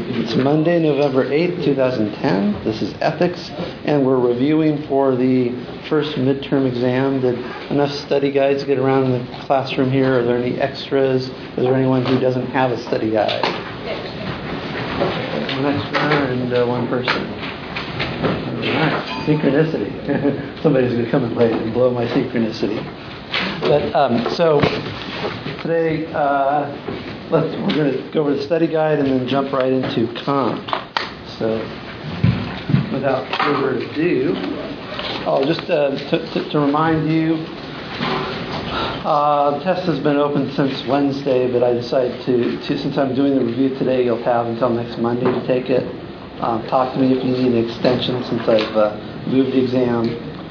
It's Monday, November 8th, 2010. This is Ethics, and we're reviewing for the first midterm exam. Did enough study guides get around in the classroom here? Are there any extras? Is there anyone who doesn't have a study guide? One extra and one person. All right. Synchronicity. Somebody's going to come in late and blow my synchronicity. But so today, we're going to go over the study guide and then jump right into comp. So, without further ado, just to remind you, the test has been open since Wednesday, but I decided to since I'm doing the review today, you'll have until next Monday to take it. Talk to me if you need an extension since I've moved the exam.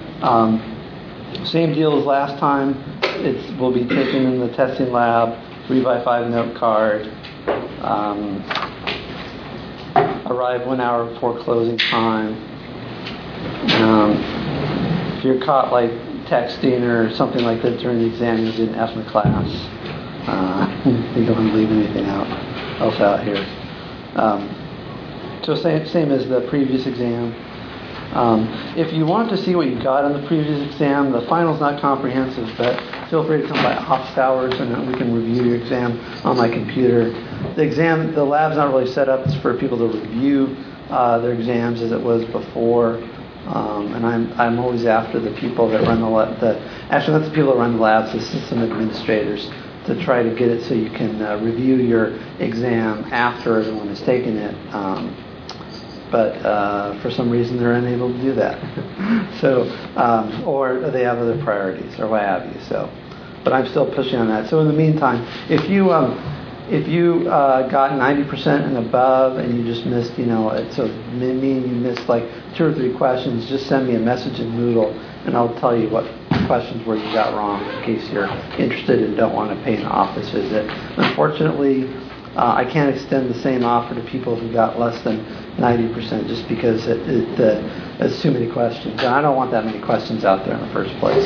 Same deal as last time. It will be taken in the testing lab. 3x5 note card. Arrive 1 hour before closing time. If you're caught like texting or something like that during the exam, you'll get an F in the class. You don't want to leave anything else out here. So same as the previous exam. If you want to see what you got on the previous exam, the final's not comprehensive, but feel free to come by office hours and we can review your exam on my computer. The lab's not really set up for people to review their exams as it was before. And I'm always after the people that run actually not the people that run the labs, the system administrators, to try to get it so you can review your exam after everyone has taken it. But for some reason they're unable to do that. So, or they have other priorities or what have you. So, but I'm still pushing on that. So in the meantime, if you got 90% and above and you just missed, so meaning you missed like 2 or 3 questions, just send me a message in Moodle and I'll tell you what questions where you got wrong in case you're interested and don't want to pay an office visit. Unfortunately, I can't extend the same offer to people who got less than 90% just because it's too many questions. And I don't want that many questions out there in the first place.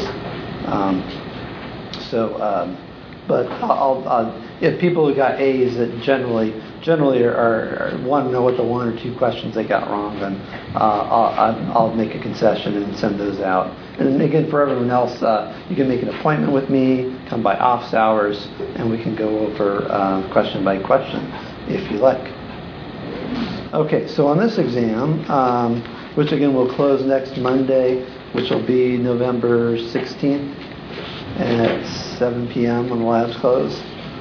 But if people who got A's that generally are want to know what the 1 or 2 questions they got wrong, then I'll make a concession and send those out. And again, for everyone else, you can make an appointment with me, come by office hours, and we can go over question by question if you like. Okay, so on this exam, which again will close next Monday, which will be November 16th at 7 p.m. when the labs close.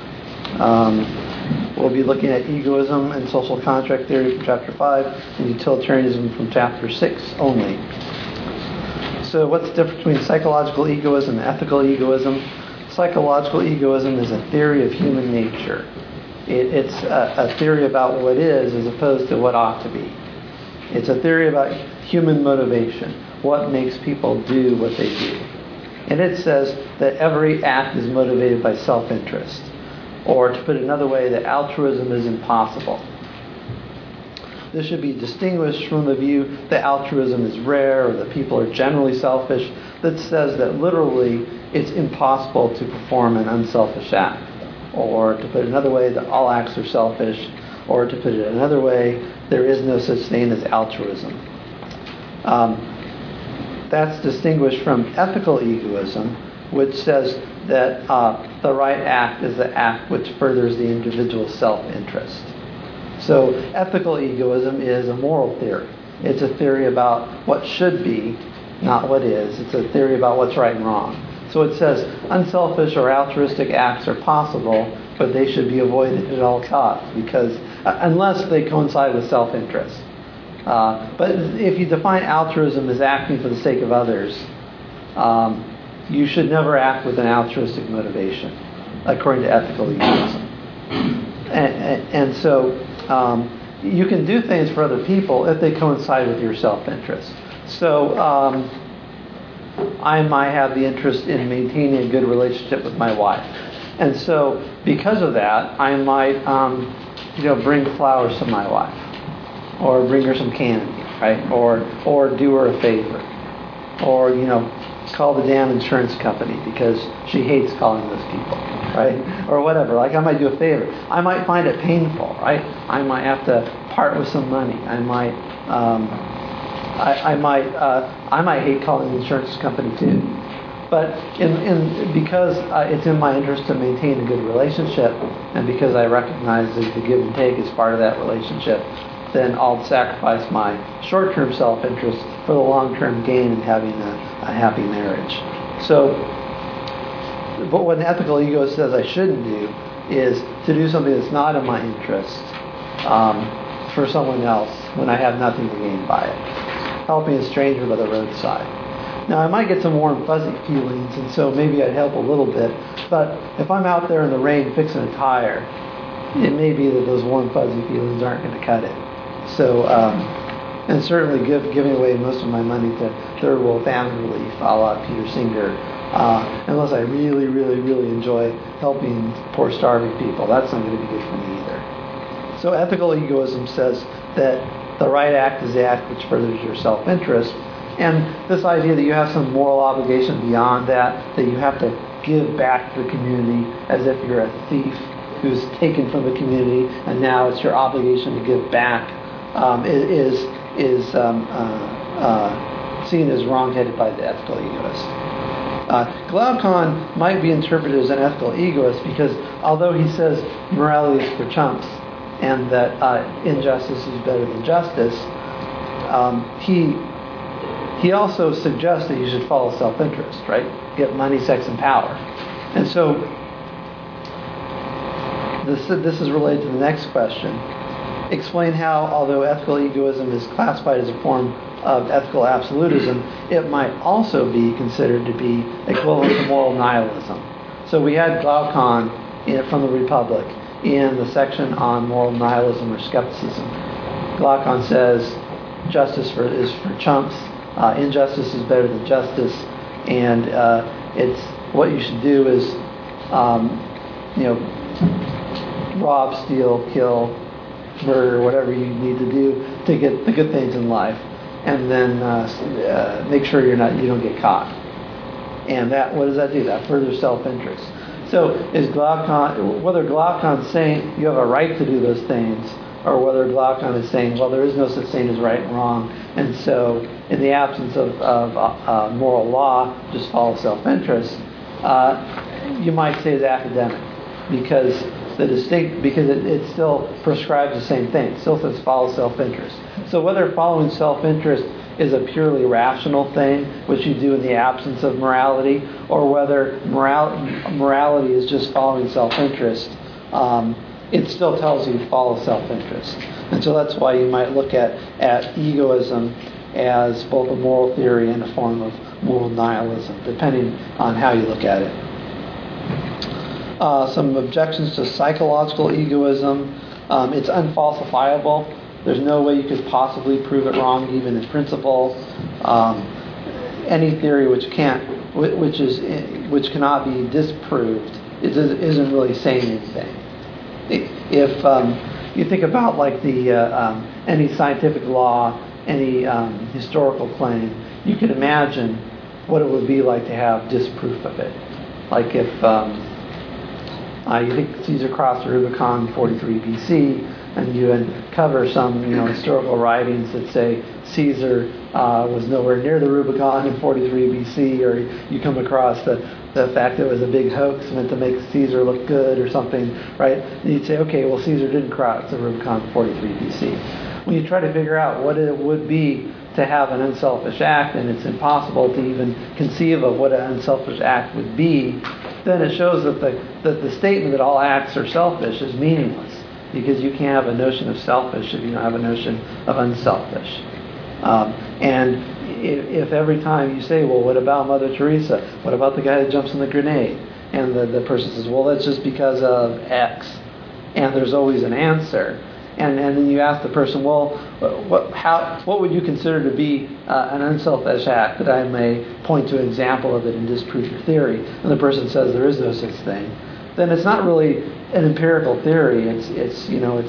We'll be looking at egoism and social contract theory from Chapter 5 and utilitarianism from Chapter 6 only. So what's the difference between psychological egoism and ethical egoism? Psychological egoism is a theory of human nature. It's a theory about what is as opposed to what ought to be. It's a theory about human motivation, what makes people do what they do. And it says that every act is motivated by self-interest. Or to put it another way, that altruism is impossible. This should be distinguished from the view that altruism is rare or that people are generally selfish, that says that literally it's impossible to perform an unselfish act. Or to put it another way, that all acts are selfish. Or to put it another way, there is no such thing as altruism. That's distinguished from ethical egoism, which says that the right act is the act which furthers the individual's self-interest. So ethical egoism is a moral theory. It's a theory about what should be, not what is. It's a theory about what's right and wrong. So it says unselfish or altruistic acts are possible, but they should be avoided at all costs because unless they coincide with self-interest. But if you define altruism as acting for the sake of others, you should never act with an altruistic motivation, according to ethical egoism. And so you can do things for other people if they coincide with your self-interest. So I might have the interest in maintaining a good relationship with my wife. And so because of that, I might bring flowers to my wife. Or bring her some candy, right? Or do her a favor. Or, call the damn insurance company because she hates calling those people, right? Or whatever. Like I might do a favor. I might find it painful, right? I might have to part with some money. I might hate calling the insurance company too. But because it's in my interest to maintain a good relationship, and because I recognize that the give and take is part of that relationship, then I'll sacrifice my short-term self-interest for the long-term gain in having a happy marriage. So, but what an ethical egoist says I shouldn't do is to do something that's not in my interest for someone else when I have nothing to gain by it. Helping a stranger by the roadside. Now, I might get some warm, fuzzy feelings, and so maybe I'd help a little bit, but if I'm out there in the rain fixing a tire, it may be that those warm, fuzzy feelings aren't going to cut it. So, and certainly giving away most of my money to third world family relief, a la Peter Singer, unless I really, really, really enjoy helping poor starving people, that's not going to be good for me either. So ethical egoism says that the right act is the act which furthers your self-interest, and this idea that you have some moral obligation beyond that you have to give back to the community as if you're a thief who's taken from the community, and now it's your obligation to give back, is seen as wrong-headed by the ethical egoist. Glaucon might be interpreted as an ethical egoist because although he says morality is for chumps and that injustice is better than justice, he also suggests that you should follow self-interest, right? Get money, sex, and power. And so this is related to the next question. Explain how, although ethical egoism is classified as a form of ethical absolutism, it might also be considered to be equivalent to moral nihilism. So we had Glaucon from the Republic in the section on moral nihilism or skepticism. Glaucon says justice is for chumps, injustice is better than justice, and it's what you should do is rob, steal, kill, murder, whatever you need to do to get the good things in life, and then make sure you don't get caught. And what does that do? That furthers self-interest. So is Glaucon, whether Glaucon's saying you have a right to do those things, or whether Glaucon is saying, well, there is no such thing as right and wrong, and so in the absence of moral law, just follow self-interest, you might say is academic, because it still prescribes the same thing. It still says follow self-interest. So whether following self-interest is a purely rational thing, which you do in the absence of morality, or whether morality is just following self-interest, it still tells you to follow self-interest. And so that's why you might look at egoism as both a moral theory and a form of moral nihilism, depending on how you look at it. Some objections to psychological egoism. It's unfalsifiable. There's no way you could possibly prove it wrong, even in principle. Any theory which cannot be disproved isn't really saying anything. If you think about like any scientific law, any historical claim, you can imagine what it would be like to have disproof of it. Like if you think Caesar crossed the Rubicon in 43 BC, and you uncover some historical writings that say Caesar was nowhere near the Rubicon in 43 BC, or you come across the fact that it was a big hoax meant to make Caesar look good or something, right? And you'd say, okay, well, Caesar didn't cross the Rubicon in 43 BC. When you try to figure out what it would be to have an unselfish act, and it's impossible to even conceive of what an unselfish act would be, then it shows that the statement that all acts are selfish is meaningless, because you can't have a notion of selfish if you don't have a notion of unselfish. And if every time you say, well, what about Mother Teresa? What about the guy that jumps in the grenade? And the person says, well, that's just because of X. And there's always an answer. And then you ask the person, well, what would you consider to be an unselfish act, that I may point to an example of it and disprove your theory? And the person says there is no such thing. Then it's not really an empirical theory. It's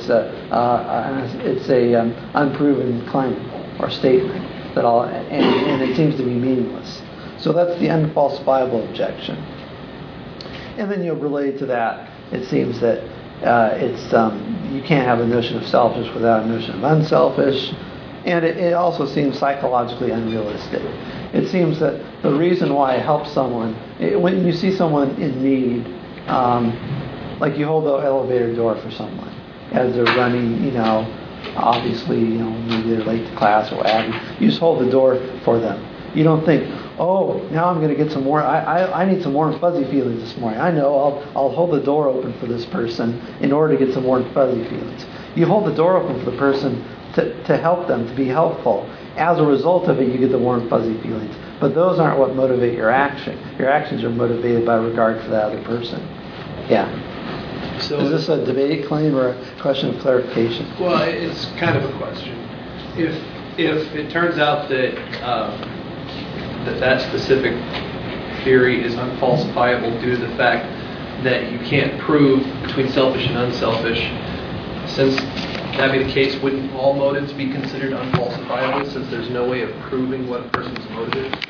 a unproven claim or statement and it seems to be meaningless. So that's the unfalsifiable objection. And then related to that, it seems that you can't have a notion of selfish without a notion of unselfish. And it also seems psychologically unrealistic. It seems that the reason why it helps someone, when you see someone in need, like you hold the elevator door for someone as they're running, obviously, maybe they're late to class or what have you. You just hold the door for them. You don't think, oh, now I'm going to get some more. I need some warm fuzzy feelings this morning. I know I'll hold the door open for this person in order to get some warm fuzzy feelings. You hold the door open for the person to help them, to be helpful. As a result of it, you get the warm fuzzy feelings. But those aren't what motivate your action. Your actions are motivated by regard for that other person. Yeah. So is this a debate claim or a question of clarification? Well, it's kind of a question. If it turns out that that specific theory is unfalsifiable due to the fact that you can't prove between selfish and unselfish, since that be the case, wouldn't all motives be considered unfalsifiable since there's no way of proving what a person's motive is?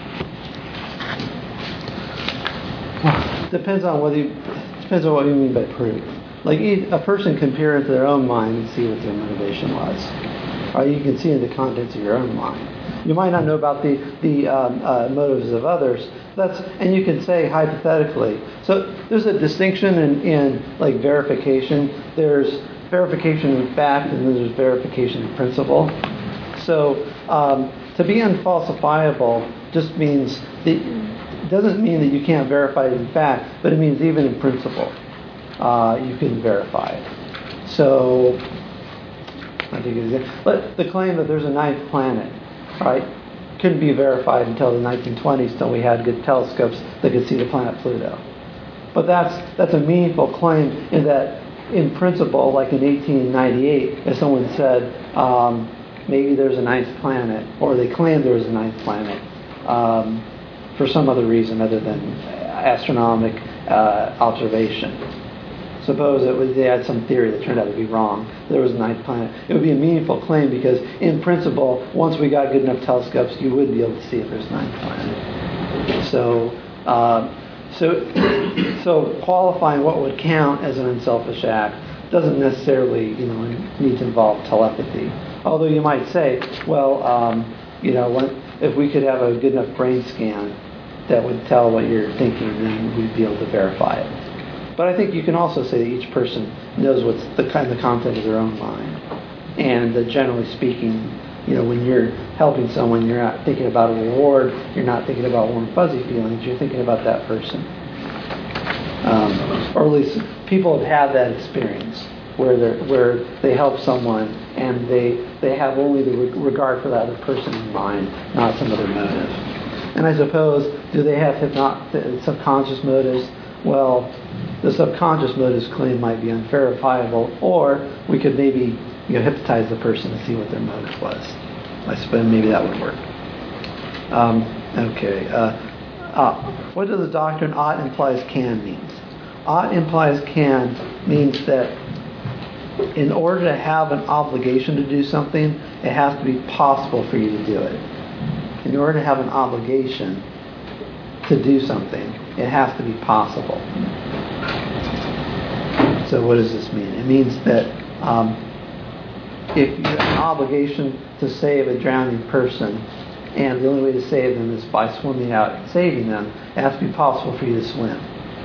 Depends on what you mean by proof. Like a person can peer into their own mind and see what their motivation was. Or you can see in the contents of your own mind. You might not know about the motives of others. And you can say hypothetically. So there's a distinction in like verification. There's verification in fact, and then there's verification in principle. So to be unfalsifiable just means doesn't mean that you can't verify it in fact, but it means even in principle you can verify it. So I think but the claim that there's a ninth planet, right, couldn't be verified until the 1920s, till we had good telescopes that could see the planet Pluto. But that's a meaningful claim in that, in principle, like in 1898, if someone said maybe there's a ninth planet, or they claimed there was a ninth planet for some other reason other than astronomic observation. Suppose they had some theory that turned out to be wrong. There was a ninth planet. It would be a meaningful claim because, in principle, once we got good enough telescopes, you would be able to see if there's a ninth planet. So qualifying what would count as an unselfish act doesn't necessarily, need to involve telepathy. Although you might say, well, if we could have a good enough brain scan that would tell what you're thinking, then we'd be able to verify it. But I think you can also say that each person knows what's the content of their own mind. And generally speaking, when you're helping someone, you're not thinking about a reward, you're not thinking about warm fuzzy feelings, you're thinking about that person. Or at least people have had that experience where they help someone and they have only the regard for that other person in mind, not some other motive. And I suppose, do they have subconscious motives? Well, the subconscious motives claim might be unverifiable, or we could maybe hypnotize the person to see what their motive was. I suppose maybe that would work. What does the doctrine ought implies can means? Ought implies can means that in order to have an obligation to do something, it has to be possible for you to do it. In order to have an obligation to do something, it has to be possible. So what does this mean? It means that if you have an obligation to save a drowning person, and the only way to save them is by swimming out and saving them, it has to be possible for you to swim.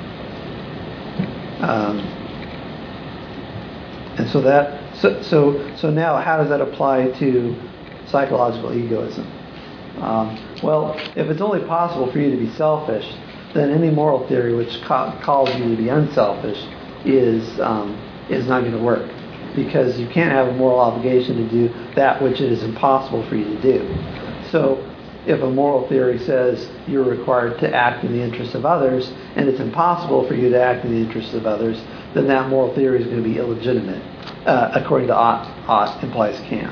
And so now how does that apply to psychological egoism? Well, if it's only possible for you to be selfish, then any moral theory which calls you to be unselfish is not going to work, because you can't have a moral obligation to do that which it is impossible for you to do. So if a moral theory says you're required to act in the interests of others, and it's impossible for you to act in the interests of others, then that moral theory is going to be illegitimate, according to ought implies can.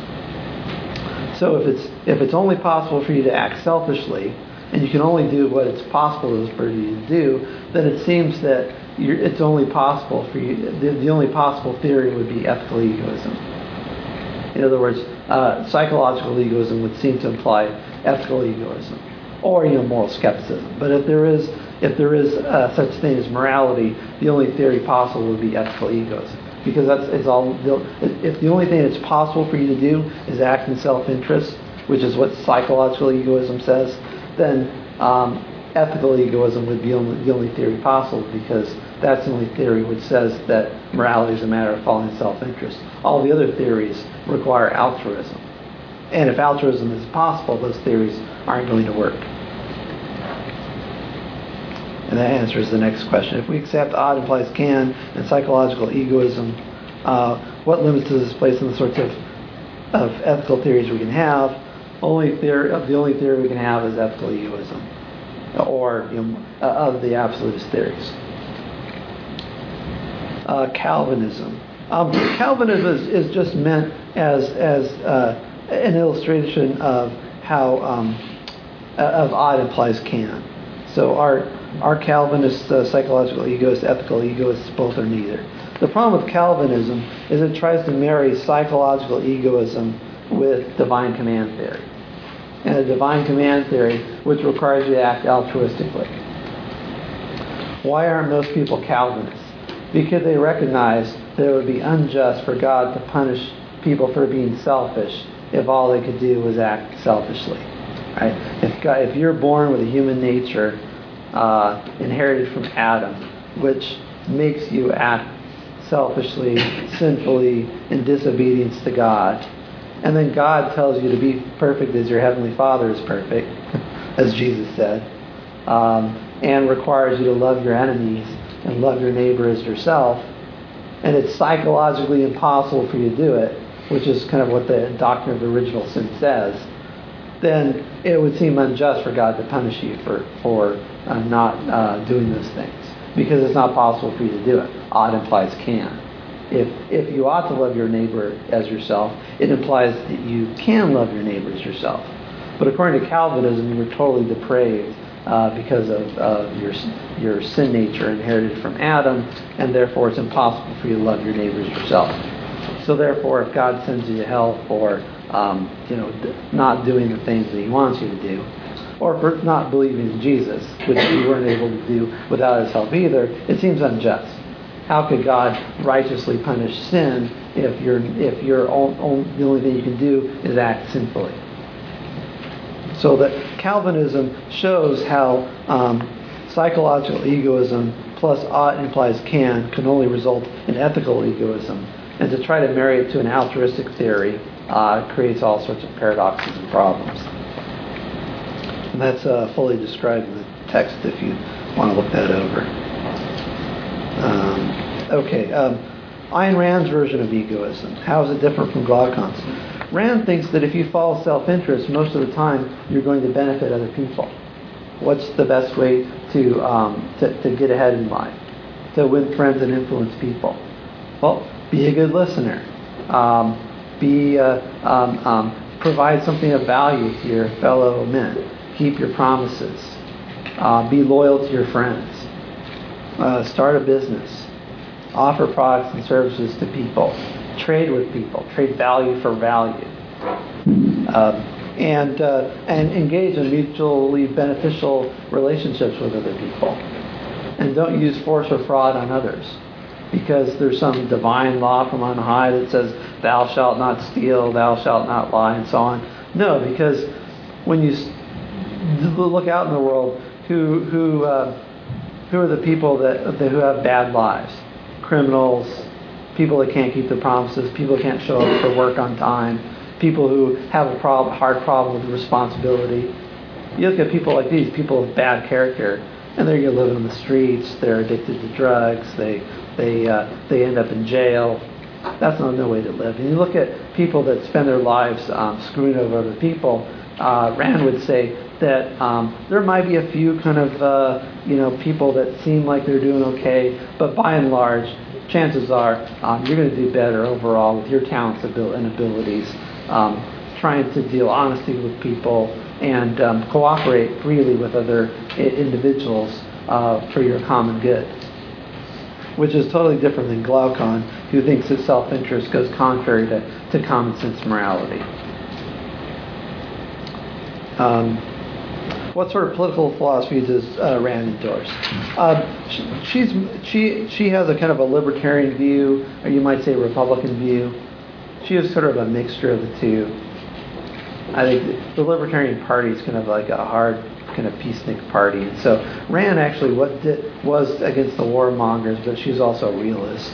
So if it's only possible for you to act selfishly, and you can only do what it's possible for you to do, then it seems that it's only possible for you. The only possible theory would be ethical egoism. In other words, psychological egoism would seem to imply ethical egoism, or moral skepticism. But if there is such thing as morality, the only theory possible would be ethical egoism. because it's all. If the only thing that's possible for you to do is act in self-interest, which is what psychological egoism says, then ethical egoism would be the only theory possible, because that's the only theory which says that morality is a matter of following self-interest. All the other theories require altruism. And if altruism is possible, those theories aren't going to work. And that answers the next question. If we accept ought implies can and psychological egoism, what limits does this place in the sorts of ethical theories we can have? The only theory we can have is ethical egoism, or of the absolutist theories. Calvinism. Calvinism is just meant as an illustration of how of ought implies can. So our Calvinist psychological egoists, ethical egoists, both are neither. The problem with Calvinism is it tries to marry psychological egoism with divine command theory, and a divine command theory which requires you to act altruistically. Why aren't most people Calvinists? Because they recognize that it would be unjust for God to punish people for being selfish if all they could do was act selfishly. Right? If you're born with a human nature inherited from Adam, which makes you act selfishly, sinfully, in disobedience to God, and then God tells you to be perfect as your heavenly Father is perfect, as Jesus said, and requires you to love your enemies and love your neighbor as yourself, and it's psychologically impossible for you to do it, which is kind of what the doctrine of original sin says, then it would seem unjust for God to punish you for not doing those things, because it's not possible for you to do it. Ought implies can. If you ought to love your neighbor as yourself, it implies that you can love your neighbor as yourself. But according to Calvinism, you're totally depraved because of your sin nature inherited from Adam, and therefore it's impossible for you to love your neighbor as yourself. So therefore, if God sends you to hell for not doing the things that He wants you to do, or for not believing in Jesus, which you weren't able to do without His help either, it seems unjust. How could God righteously punish sin if the only thing you can do is act sinfully? So that Calvinism shows how psychological egoism plus ought implies can only result in ethical egoism. And to try to marry it to an altruistic theory creates all sorts of paradoxes and problems. And that's fully described in the text if you want to look that over. Ayn Rand's version of egoism. How is it different from Glaucon's? Rand thinks that if you follow self-interest, most of the time you're going to benefit other people. What's the best way to get ahead in life? To win friends and influence people? Well, be a good listener. Provide something of value to your fellow men. Keep your promises. Be loyal to your friends. Start a business. Offer products and services to people. Trade with people. Trade value for value. And engage in mutually beneficial relationships with other people. And don't use force or fraud on others, because there's some divine law from on high that says thou shalt not steal, thou shalt not lie, and so on. No, because when you look out in the world, who are the people who have bad lives? Criminals, people that can't keep their promises, people that can't show up for work on time, people who have a hard problem with responsibility. You look at people like these, people of bad character, and they're going to live on the streets. They're addicted to drugs. They end up in jail. That's not no way to live. And you look at people that spend their lives screwing over other people. Rand would say that there might be a few kind of people that seem like they're doing okay, but by and large, chances are you're going to do better overall with your talents and abilities, trying to deal honestly with people and cooperate freely with other individuals for your common good. Which is totally different than Glaucon, who thinks that self-interest goes contrary to common sense morality. what sort of political philosophy does Rand endorse? She has a kind of a libertarian view, or you might say Republican view. She is sort of a mixture of the two. I think the Libertarian Party is kind of like a hard kind of peacenik party. And so Rand actually was against the warmongers, but she's also a realist.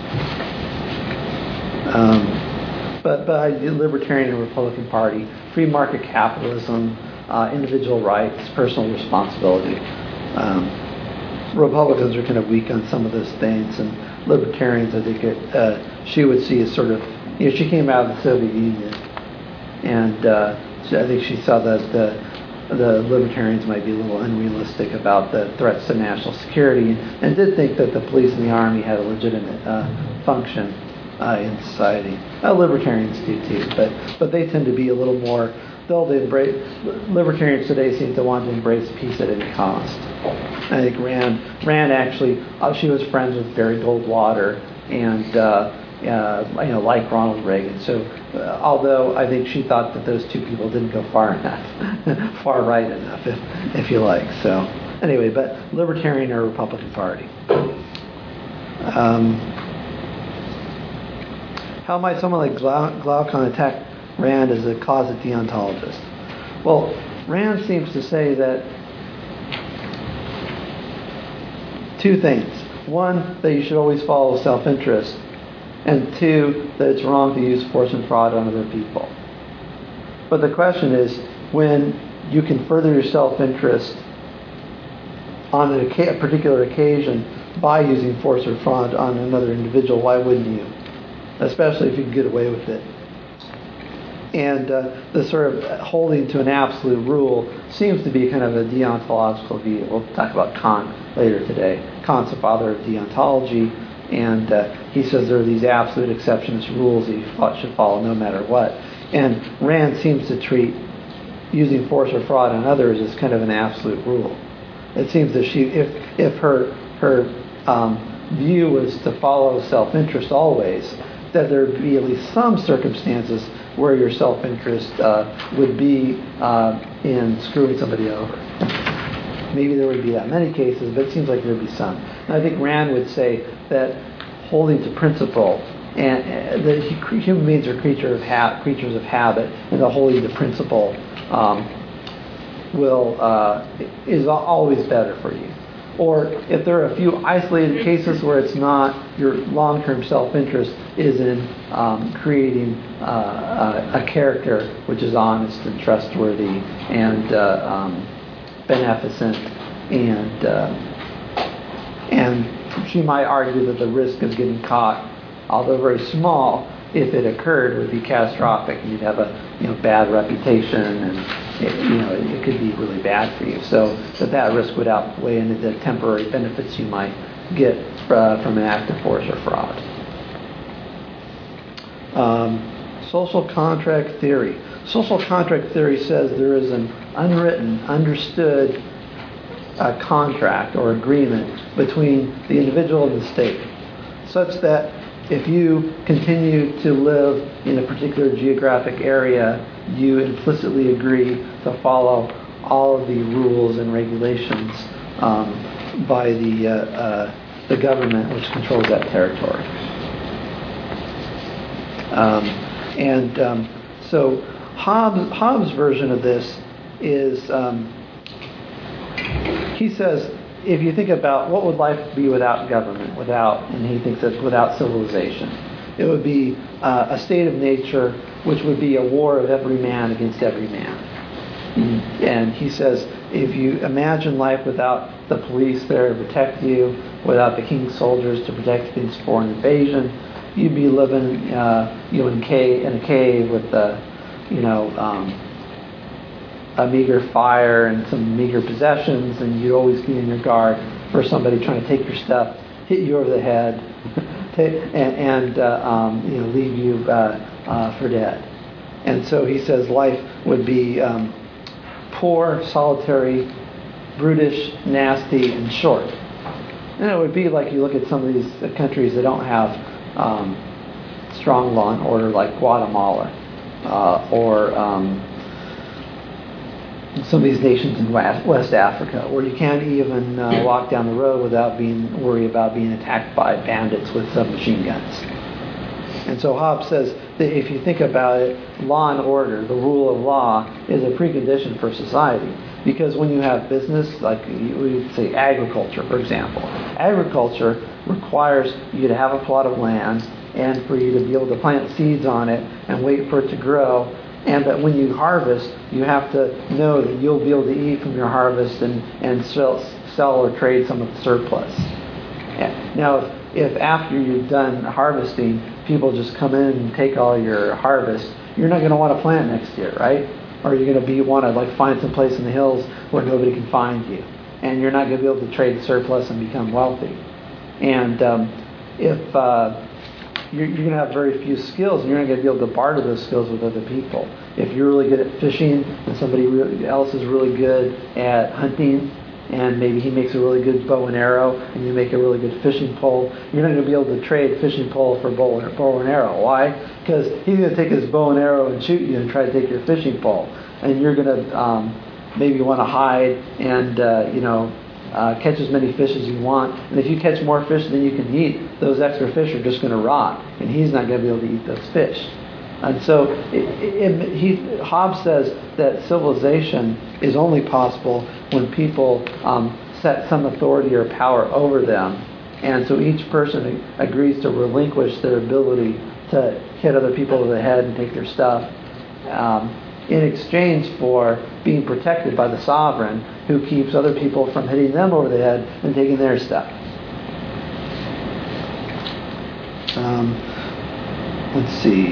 But the Libertarian and Republican Party, free market capitalism, individual rights, personal responsibility. Republicans are kind of weak on some of those things, and Libertarians, I think, she would see as sort of, she came out of the Soviet Union, and I think she saw that the Libertarians might be a little unrealistic about the threats to national security, and did think that the police and the army had a legitimate function in society. Libertarians do too, but they tend to be a little more. Libertarians today seem to want to embrace peace at any cost. I think Rand actually, she was friends with Barry Goldwater and like Ronald Reagan. So although I think she thought that those two people didn't go far enough, far right enough, if you like. So anyway, but Libertarian or Republican Party. How might someone like Glaucon attack Rand as a closet deontologist? Well, Rand seems to say that two things. One, that you should always follow self-interest. And two, that it's wrong to use force and fraud on other people. But the question is, when you can further your self-interest on a particular occasion by using force or fraud on another individual, why wouldn't you? Especially if you can get away with it. And the sort of holding to an absolute rule seems to be kind of a deontological view. We'll talk about Kant later today. Kant's the father of deontology, and he says there are these absolute exceptions, rules that you should follow no matter what. And Rand seems to treat using force or fraud on others as kind of an absolute rule. It seems that if her view was to follow self-interest always, that there would be at least some circumstances where your self-interest would be in screwing somebody over. Maybe there would be that many cases, but it seems like there would be some. And I think Rand would say that holding to principle, and that human beings are creatures of habit, and the holding to principle is always better for you. Or if there are a few isolated cases where it's not, your long-term self-interest is in creating a character which is honest and trustworthy and beneficent, and she might argue that the risk of getting caught, although very small, if it occurred, would be catastrophic, and you'd have a bad reputation, and it could be really bad for you. So that risk would outweigh any of the temporary benefits you might get from an act of force or fraud. Social contract theory. Social contract theory says there is an unwritten, understood contract or agreement between the individual and the state, such that if you continue to live in a particular geographic area, you implicitly agree to follow all of the rules and regulations by the government which controls that territory. So Hobbes' version of this is, he says, if you think about what would life be without government, and he thinks that without civilization, it would be a state of nature which would be a war of every man against every man. And he says, if you imagine life without the police there to protect you, without the king's soldiers to protect against foreign invasion, you'd be living in a cave with a meager fire and some meager possessions, and you'd always be on your guard for somebody trying to take your stuff, hit you over the head, and leave you for dead. And so he says life would be poor, solitary, brutish, nasty, and short. And it would be like you look at some of these countries that don't have strong law and order, like Guatemala, or some of these nations in West Africa, where you can't even walk down the road without worry about being attacked by bandits with submachine guns. And so Hobbes says that if you think about it, law and order, the rule of law, is a precondition for society. Because when you have business, like we would say agriculture, for example, agriculture requires you to have a plot of land and for you to be able to plant seeds on it and wait for it to grow. And that when you harvest, you have to know that you'll be able to eat from your harvest and sell or trade some of the surplus. Now, if after you've done harvesting, people just come in and take all your harvest, you're not going to want to plant next year, right? Or you're going to want to find some place in the hills where nobody can find you, and you're not going to be able to trade the surplus and become wealthy. And if you're going to have very few skills, and you're not going to be able to barter those skills with other people. If you're really good at fishing, and somebody else is really good at hunting, and maybe he makes a really good bow and arrow, and you make a really good fishing pole, you're not going to be able to trade fishing pole for bow and arrow. Why? Because he's going to take his bow and arrow and shoot you and try to take your fishing pole. And you're going to maybe want to hide and, catch as many fish as you want. And if you catch more fish than you can eat, those extra fish are just going to rot, and he's not going to be able to eat those fish. And so Hobbes says that civilization is only possible when people set some authority or power over them. And so each person agrees to relinquish their ability to hit other people over the head and take their stuff in exchange for being protected by the sovereign, who keeps other people from hitting them over the head and taking their stuff. Let's see.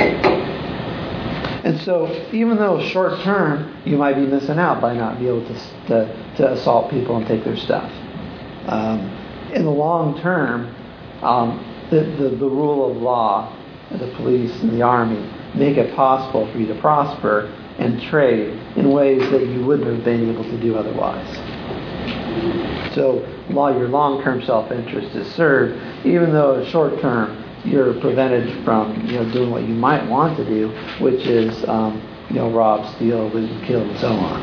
And so, even though short term, you might be missing out by not being able to assault people and take their stuff. In the long term, the rule of law, the police and the army make it possible for you to prosper and trade in ways that you wouldn't have been able to do otherwise. So, your long-term self-interest is served, even though short term, you're prevented from doing what you might want to do, which is rob, steal, loot, and kill, and so on.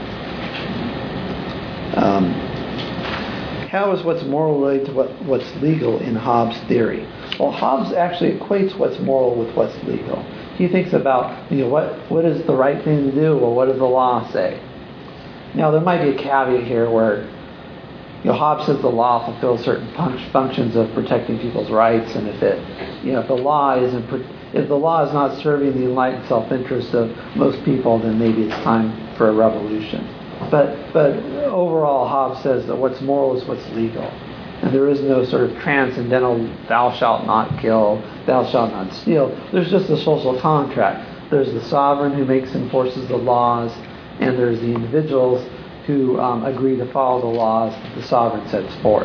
How is what's moral related to what's legal in Hobbes' theory? Well, Hobbes actually equates what's moral with what's legal. He thinks about what is the right thing to do, or what does the law say. Now there might be a caveat here where Hobbes says the law fulfills certain functions of protecting people's rights, and if the law is not serving the enlightened self-interest of most people, then maybe it's time for a revolution. But overall, Hobbes says that what's moral is what's legal, and there is no sort of transcendental "thou shalt not kill," "thou shalt not steal." There's just a social contract. There's the sovereign who makes and enforces the laws, and there's the individuals who agree to follow the laws that the sovereign sets forth.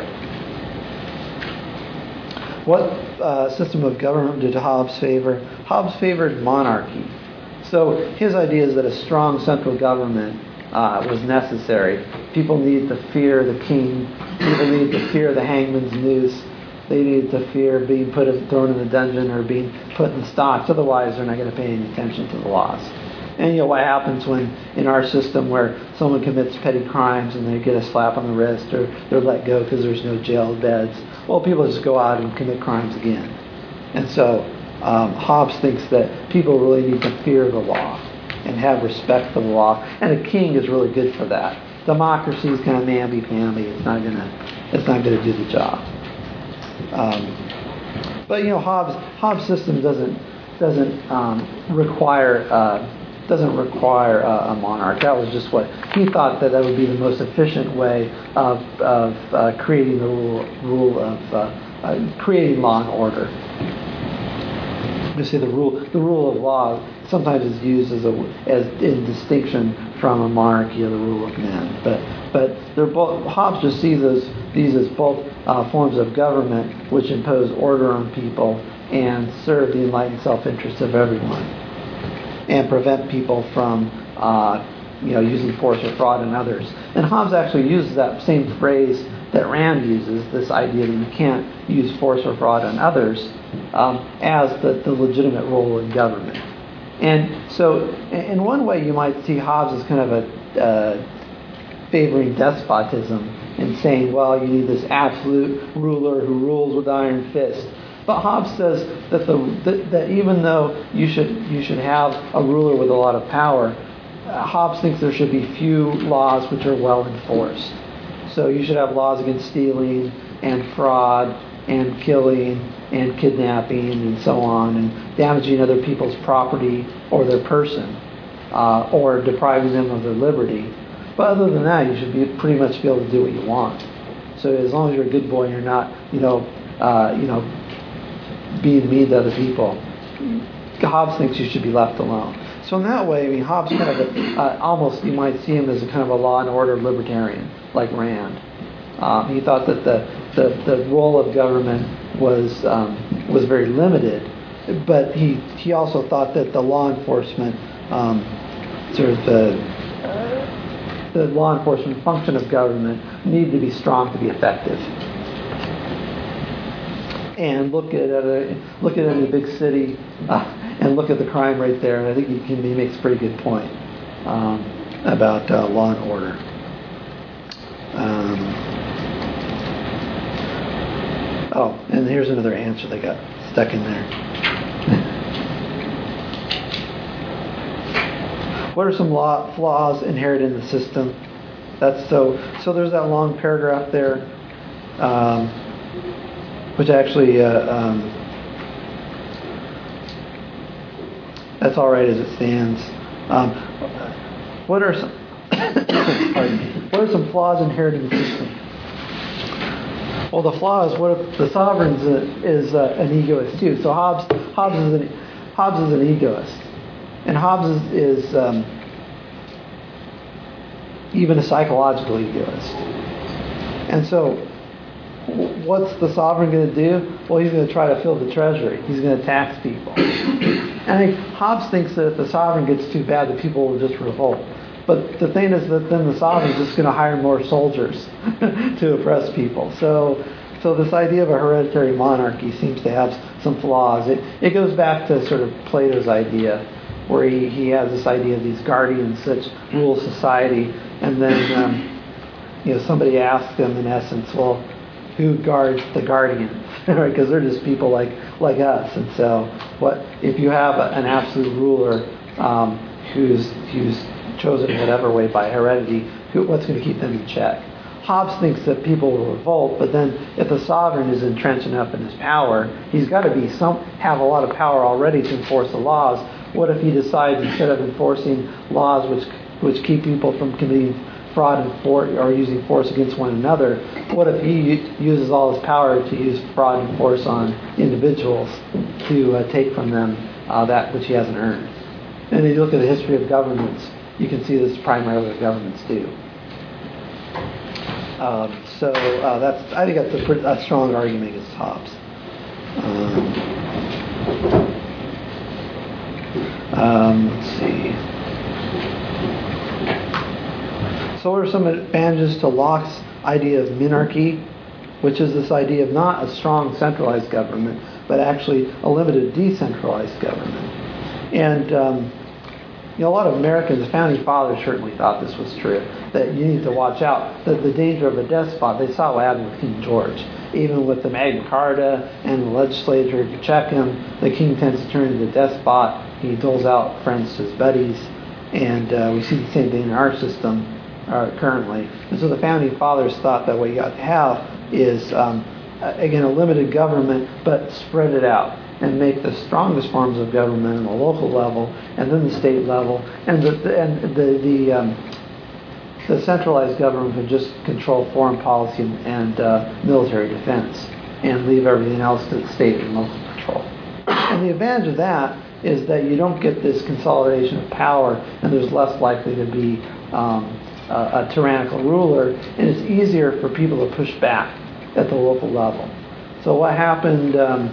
What system of government did Hobbes favor? Hobbes favored monarchy. So his idea is that a strong central government was necessary. People needed to fear the king. People needed to fear the hangman's noose. They needed to fear being thrown in the dungeon or being put in stocks. Otherwise, they're not going to pay any attention to the laws. And what happens when, in our system, where someone commits petty crimes and they get a slap on the wrist or they're let go because there's no jail beds? Well, people just go out and commit crimes again. And so Hobbes thinks that people really need to fear the law and have respect for the law. And a king is really good for that. Democracy is kind of mamby-pamby. It's not gonna do the job. But Hobbes' system doesn't require a monarch. That was just what he thought that would be the most efficient way of creating the rule of creating law and order. You see, the rule of law sometimes is used as in distinction from a monarchy or the rule of men. But they're both. Hobbes just sees these as both forms of government which impose order on people and serve the enlightened self-interest of everyone, and prevent people from using force or fraud on others. And Hobbes actually uses that same phrase that Rand uses, this idea that you can't use force or fraud on others, as the legitimate role in government. And so in one way you might see Hobbes as kind of favoring despotism and saying, well, you need this absolute ruler who rules with iron fist. But Hobbes says that even though you should have a ruler with a lot of power, Hobbes thinks there should be few laws which are well enforced. So you should have laws against stealing and fraud and killing and kidnapping and so on, and damaging other people's property or their person, or depriving them of their liberty. But other than that, you should pretty much be able to do what you want. So as long as you're a good boy, you're not, being mean to other people. Hobbes thinks you should be left alone. So in that way, I mean, Hobbes kind of almost, you might see him as a kind of a law and order libertarian, like Rand. He thought that the role of government was very limited, but he also thought that the law enforcement the law enforcement function of government needed to be strong to be effective. And look at any big city and look at the crime rate there, and I think he makes a pretty good point about law and order. And here's another answer that got stuck in there. What are some flaws inherent in the system? That's so there's that long paragraph there, which actually that's all right as it stands. What are some what are some flaws inherent in the system? Well, the flaw is, what if the sovereign is an egoist too? So Hobbes is an egoist, and Hobbes is even a psychological egoist. And so, what's the sovereign going to do? Well, he's going to try to fill the treasury. He's going to tax people. And I think Hobbes thinks that if the sovereign gets too bad, the people will just revolt. But the thing is that then the sovereign is just going to hire more soldiers to oppress people. So this idea of a hereditary monarchy seems to have some flaws. It goes back to sort of Plato's idea, where he has this idea of these guardians that rule society, and then somebody asks him in essence, well, who guards the guardians? Right? Because they're just people like us. And so, what if you have an absolute ruler who's chosen in whatever way by heredity? What's going to keep them in check? Hobbes thinks that people will revolt, but then if the sovereign is entrenched enough in his power, he's got to have a lot of power already to enforce the laws. What if he decides, instead of enforcing laws which keep people from committing fraud and or using force against one another, what if he uses all his power to use fraud and force on individuals to take from them that which he hasn't earned? And if you look at the history of governments, you can see this primarily what governments do. I think that's a strong argument against Hobbes. Let's see. So what are some advantages to Locke's idea of minarchy, which is this idea of not a strong centralized government, but actually a limited decentralized government? And a lot of Americans, the founding fathers certainly thought this was true, that you need to watch out, that the danger of a despot. They saw what happened with King George. Even with the Magna Carta and the legislature to check him, the king tends to turn into a despot. He doles out friends to his buddies, and we see the same thing in our system currently. And so the founding fathers thought that what you got to have is, again, a limited government, but spread it out and make the strongest forms of government on the local level, and then the state level, and the centralized government would just control foreign policy and military defense, and leave everything else to the state and local control. And the advantage of that is that you don't get this consolidation of power, and there's less likely to be a tyrannical ruler, and it's easier for people to push back at the local level. So what happened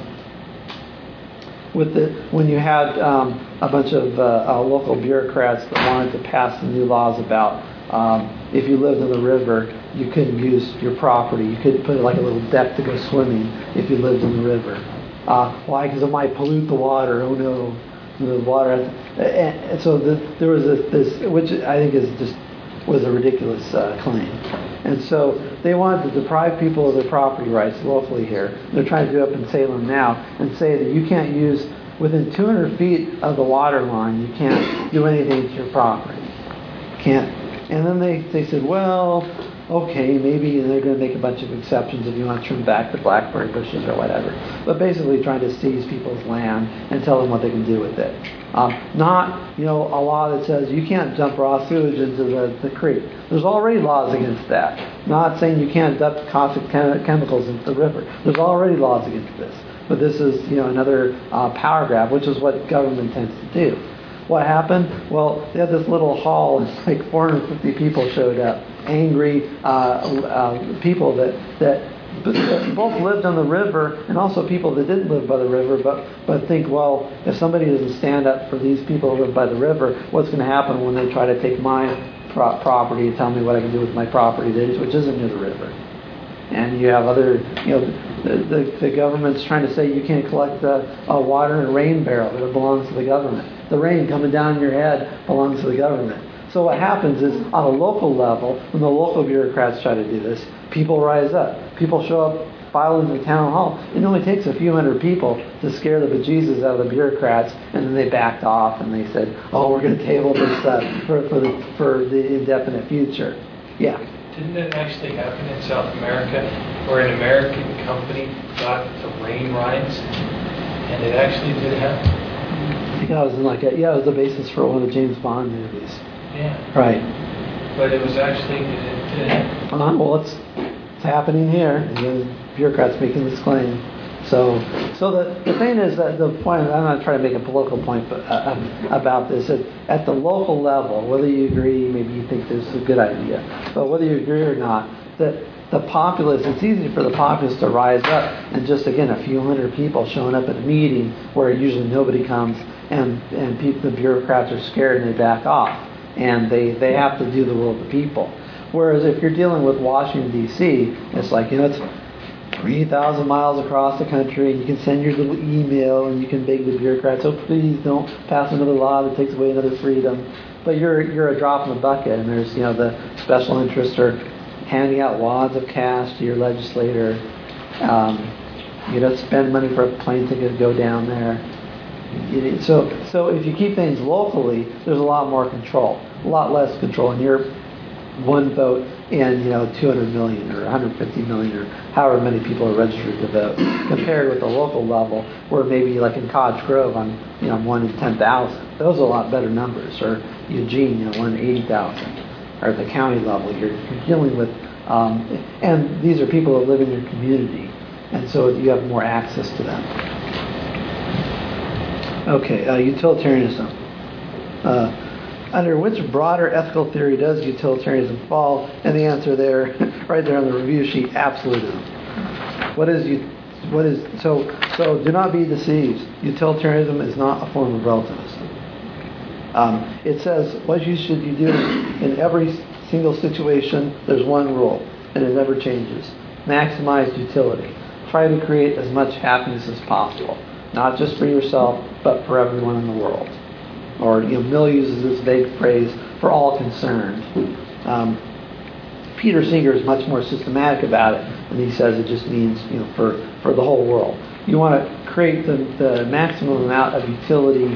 when you had a bunch of local bureaucrats that wanted to pass some new laws about if you lived in the river, you couldn't use your property. You couldn't put like a little deck to go swimming if you lived in the river. Why? Because it might pollute the water. Oh no, the water. And so there was this, which I think is just was a ridiculous claim. And so they wanted to deprive people of their property rights locally here. They're trying to do it up in Salem now and say that you can't use, within 200 feet of the water line, you can't do anything to your property. Can't. And then they said, well, okay, maybe they're going to make a bunch of exceptions if you want to trim back the blackberry bushes or whatever. But basically trying to seize people's land and tell them what they can do with it. Not, a law that says you can't dump raw sewage into the creek. There's already laws against that. Not saying you can't dump toxic chemicals into the river. There's already laws against this. But this is, another power grab, which is what government tends to do. What happened? Well, they had this little hall, and like 450 people showed up. Angry people that both lived on the river, and also people that didn't live by the river, but think, well, if somebody doesn't stand up for these people who live by the river, what's going to happen when they try to take my property and tell me what I can do with my property, which isn't near the river? And you have other, the government's trying to say you can't collect water in a rain barrel, that it belongs to the government. The rain coming down your head belongs to the government. So what happens is, on a local level, when the local bureaucrats try to do this, people rise up. People show up, file in the town hall. It only takes a few hundred people to scare the bejesus out of the bureaucrats, and then they backed off and they said, oh, we're going to table this for the indefinite future. Yeah. Didn't it actually happen in South America, where an American company got the rain rights, and it actually did happen? I think I was in it was the basis for one of the James Bond movies. Yeah. Right. But it was actually, it did happen. Well, it's happening here, and the bureaucrats making this claim. So the thing is that the point, I'm not trying to make a political point about this, at the local level, whether you agree, maybe you think this is a good idea, but whether you agree or not, that the populace, it's easy for the populace to rise up, and just, again, a few hundred people showing up at a meeting where usually nobody comes, and the bureaucrats are scared and they back off, and they have to do the will of the people. Whereas if you're dealing with Washington, D.C., it's like, it's 3,000 miles across the country, and you can send your little email, and you can beg the bureaucrats, oh, please don't pass another law that takes away another freedom. But you're a drop in the bucket, and there's, the special interests are handing out wads of cash to your legislator. Spend money for a plane ticket to go down there. So if you keep things locally, there's a lot more control, a lot less control, and you're one vote in 200 million or 150 million or however many people are registered to vote, compared with the local level where maybe like in Cottage Grove I'm 1 in 10,000. Those are a lot better numbers. Or Eugene, 1 in 80,000. Or at the county level, you're dealing with, and these are people that live in your community, and so you have more access to them. Okay, utilitarianism. Under which broader ethical theory does utilitarianism fall? And the answer there, right there on the review sheet, absolutism. So do not be deceived. Utilitarianism is not a form of relativism. It says what you should do in every single situation. There's one rule, and it never changes. Maximize utility. Try to create as much happiness as possible, not just for yourself, but for everyone in the world. Or, Mill uses this vague phrase, for all concerned. Peter Singer is much more systematic about it, and he says it just means, for the whole world. You want to create the maximum amount of utility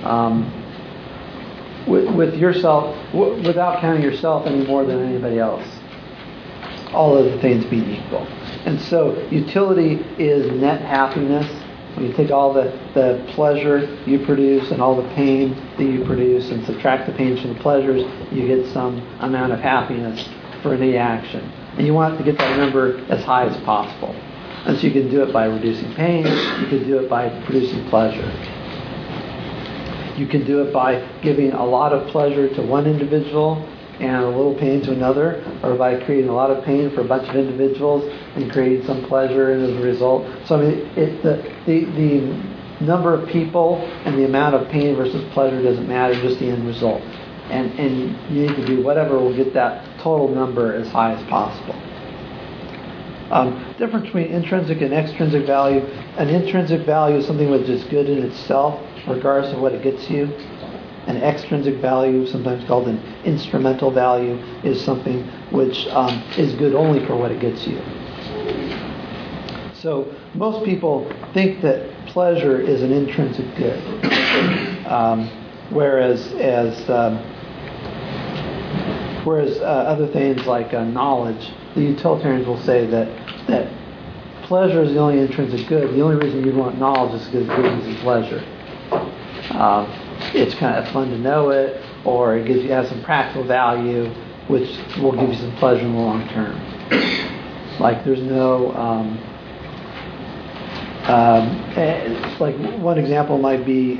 with yourself, without counting yourself any more than anybody else. All other things being equal. And so utility is net happiness. When you take all the pleasure you produce and all the pain that you produce and subtract the pains from the pleasures, you get some amount of happiness for any action. And you want to get that number as high as possible. And so you can do it by reducing pain. You can do it by producing pleasure. You can do it by giving a lot of pleasure to one individual and a little pain to another, or by creating a lot of pain for a bunch of individuals and creating some pleasure as a result. So the number of people and the amount of pain versus pleasure doesn't matter, just the end result. And you need to do whatever will get that total number as high as possible. Difference between intrinsic and extrinsic value. An intrinsic value is something which is good in itself, regardless of what it gets you. An extrinsic value, sometimes called an instrumental value, is something which is good only for what it gets you. So most people think that pleasure is an intrinsic good, whereas other things like knowledge, the utilitarians will say that pleasure is the only intrinsic good. The only reason you want knowledge is because it gives you pleasure. It's kind of fun to know it, or it has some practical value, which will give you some pleasure in the long term. Like there's no, like one example might be,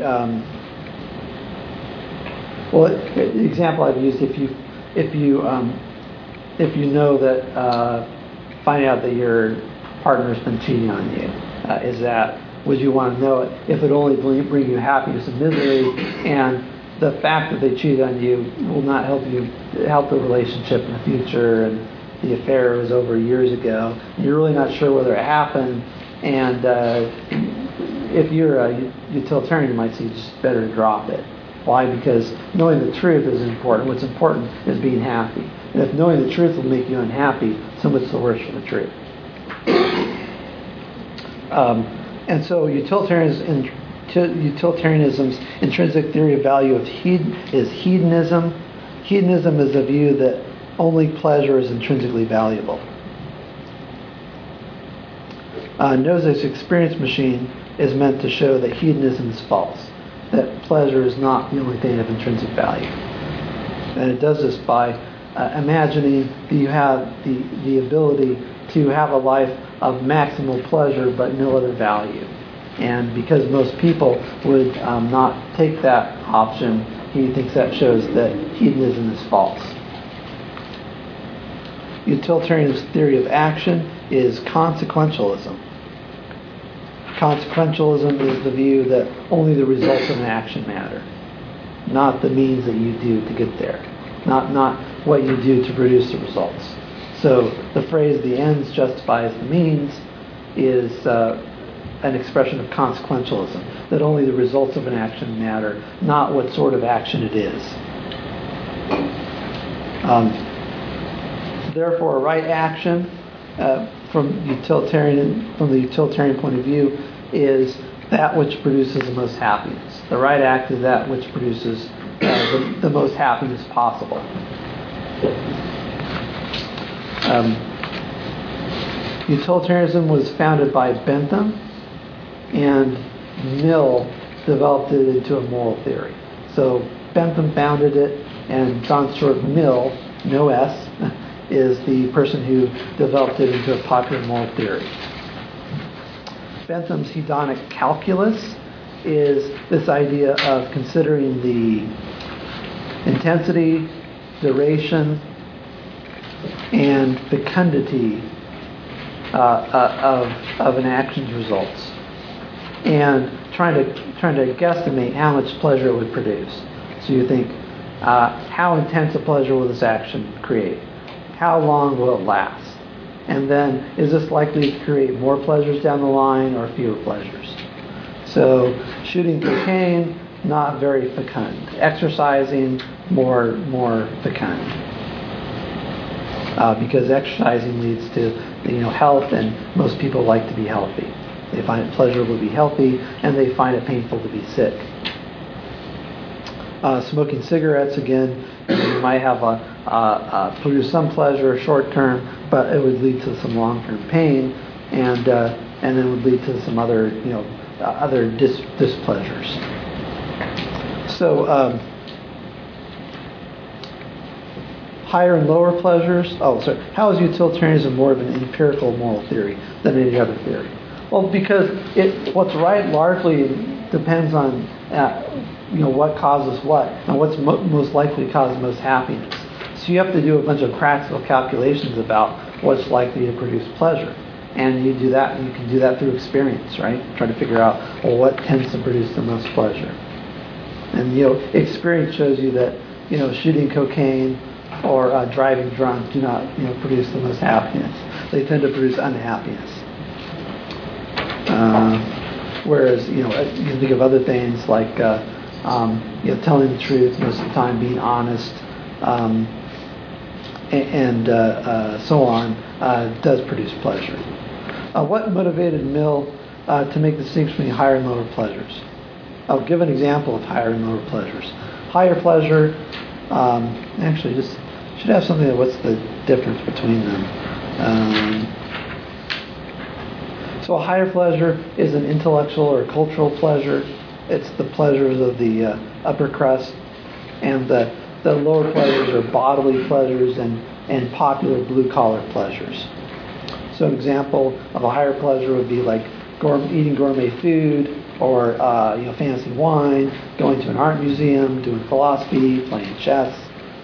the example I've used, if you know that finding out that your partner's been cheating on you, would you want to know it if it only bring you happiness and misery, and the fact that they cheated on you will not help the relationship in the future, and the affair was over years ago, and you're really not sure whether it happened, and if you're a utilitarian, you might say it's just better to drop it. Why? Because knowing the truth is important. What's important is being happy. And if knowing the truth will make you unhappy, so much the worse for the truth. And so utilitarianism's intrinsic theory of value is hedonism. Hedonism is the view that only pleasure is intrinsically valuable. Nozick's experience machine is meant to show that hedonism is false, that pleasure is not the only thing of intrinsic value. And it does this by imagining that you have the ability to have a life of maximal pleasure but no other value. And because most people would not take that option, he thinks that shows that hedonism is false. Utilitarian's theory of action is consequentialism. Consequentialism is the view that only the results of an action matter, not the means that you do to get there, not what you do to produce the results. So the phrase "the ends justifies the means" is an expression of consequentialism, that only the results of an action matter, not what sort of action it is. Therefore, a right action, from the utilitarian point of view, is that which produces the most happiness. The right act is that which produces the most happiness possible. Utilitarianism was founded by Bentham, and Mill developed it into a moral theory. So Bentham founded it, and John Stuart Mill, no S, is the person who developed it into a popular moral theory. Bentham's hedonic calculus is this idea of considering the intensity, duration, and fecundity of an action's results, and trying to guesstimate how much pleasure it would produce. So you think, how intense a pleasure will this action create? How long will it last? And then, is this likely to create more pleasures down the line or fewer pleasures? So shooting cocaine, not very fecund. Exercising, more fecund. Because exercising leads to health, and most people like to be healthy. They find it pleasurable to be healthy, and they find it painful to be sick. Smoking cigarettes, again, you might have produce some pleasure short term, but it would lead to some long term pain, and then would lead to some other displeasures. So higher and lower pleasures. How is utilitarianism more of an empirical moral theory than any other theory? Well, because what's right largely depends on what causes what, and what's most likely to cause most happiness. So you have to do a bunch of practical calculations about what's likely to produce pleasure, and you can do that through experience, right? Try to figure out what tends to produce the most pleasure, and experience shows you that shooting cocaine or driving drunk do not produce the most happiness. They tend to produce unhappiness. Whereas you can think of other things like telling the truth most of the time, being honest, and so on, does produce pleasure. What motivated Mill to make the distinction between higher and lower pleasures? I'll give an example of higher and lower pleasures. Higher pleasure, actually, just should have something that what's the difference between them. So a higher pleasure is an intellectual or cultural pleasure. It's the pleasures of the upper crust, and the lower pleasures are bodily pleasures and popular blue-collar pleasures. So an example of a higher pleasure would be like eating gourmet food, or fancy wine, going to an art museum, doing philosophy, playing chess,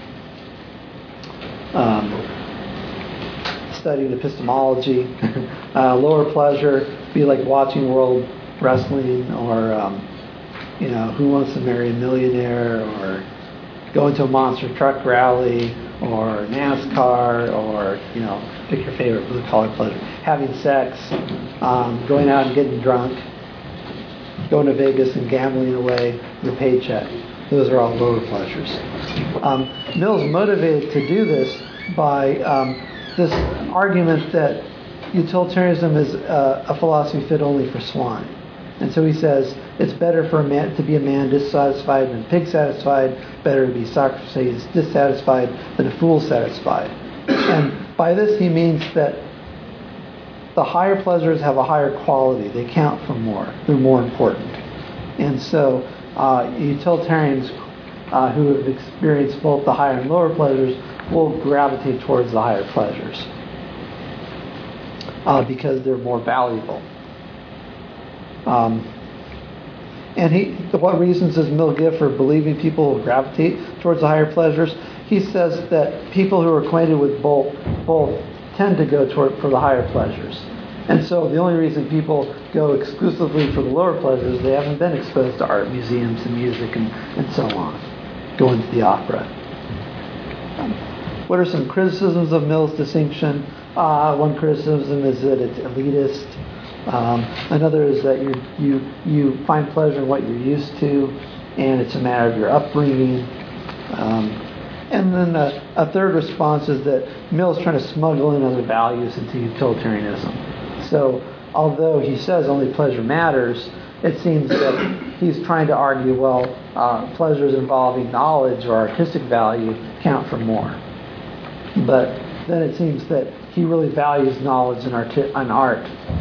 studying epistemology. Lower pleasure be like watching World Wrestling, or Who Wants to Marry a Millionaire, or going to a monster truck rally, or NASCAR, or pick your favorite blue-collar pleasure. Having sex, going out and getting drunk, going to Vegas and gambling away your paycheck. Those are all lower pleasures. Mill's motivated to do this by this argument that utilitarianism is a philosophy fit only for swine. And so he says it's better for a man to be a man dissatisfied than pig satisfied, better to be Socrates dissatisfied than a fool satisfied. And by this he means that the higher pleasures have a higher quality. They count for more. They're more important. And so utilitarians who have experienced both the higher and lower pleasures will gravitate towards the higher pleasures because they're more valuable. What reasons does Mill give for believing people will gravitate towards the higher pleasures? He says that people who are acquainted with both tend to go for the higher pleasures. And so the only reason people go exclusively for the lower pleasures is they haven't been exposed to art museums and music and so on, going to the opera. What are some criticisms of Mill's distinction? One criticism is that it's elitist. Another is that you find pleasure in what you're used to, and it's a matter of your upbringing. And then a third response is that Mill's trying to smuggle in other values into utilitarianism. So although he says only pleasure matters, it seems that he's trying to argue, pleasures involving knowledge or artistic value count for more. But then it seems that he really values knowledge and art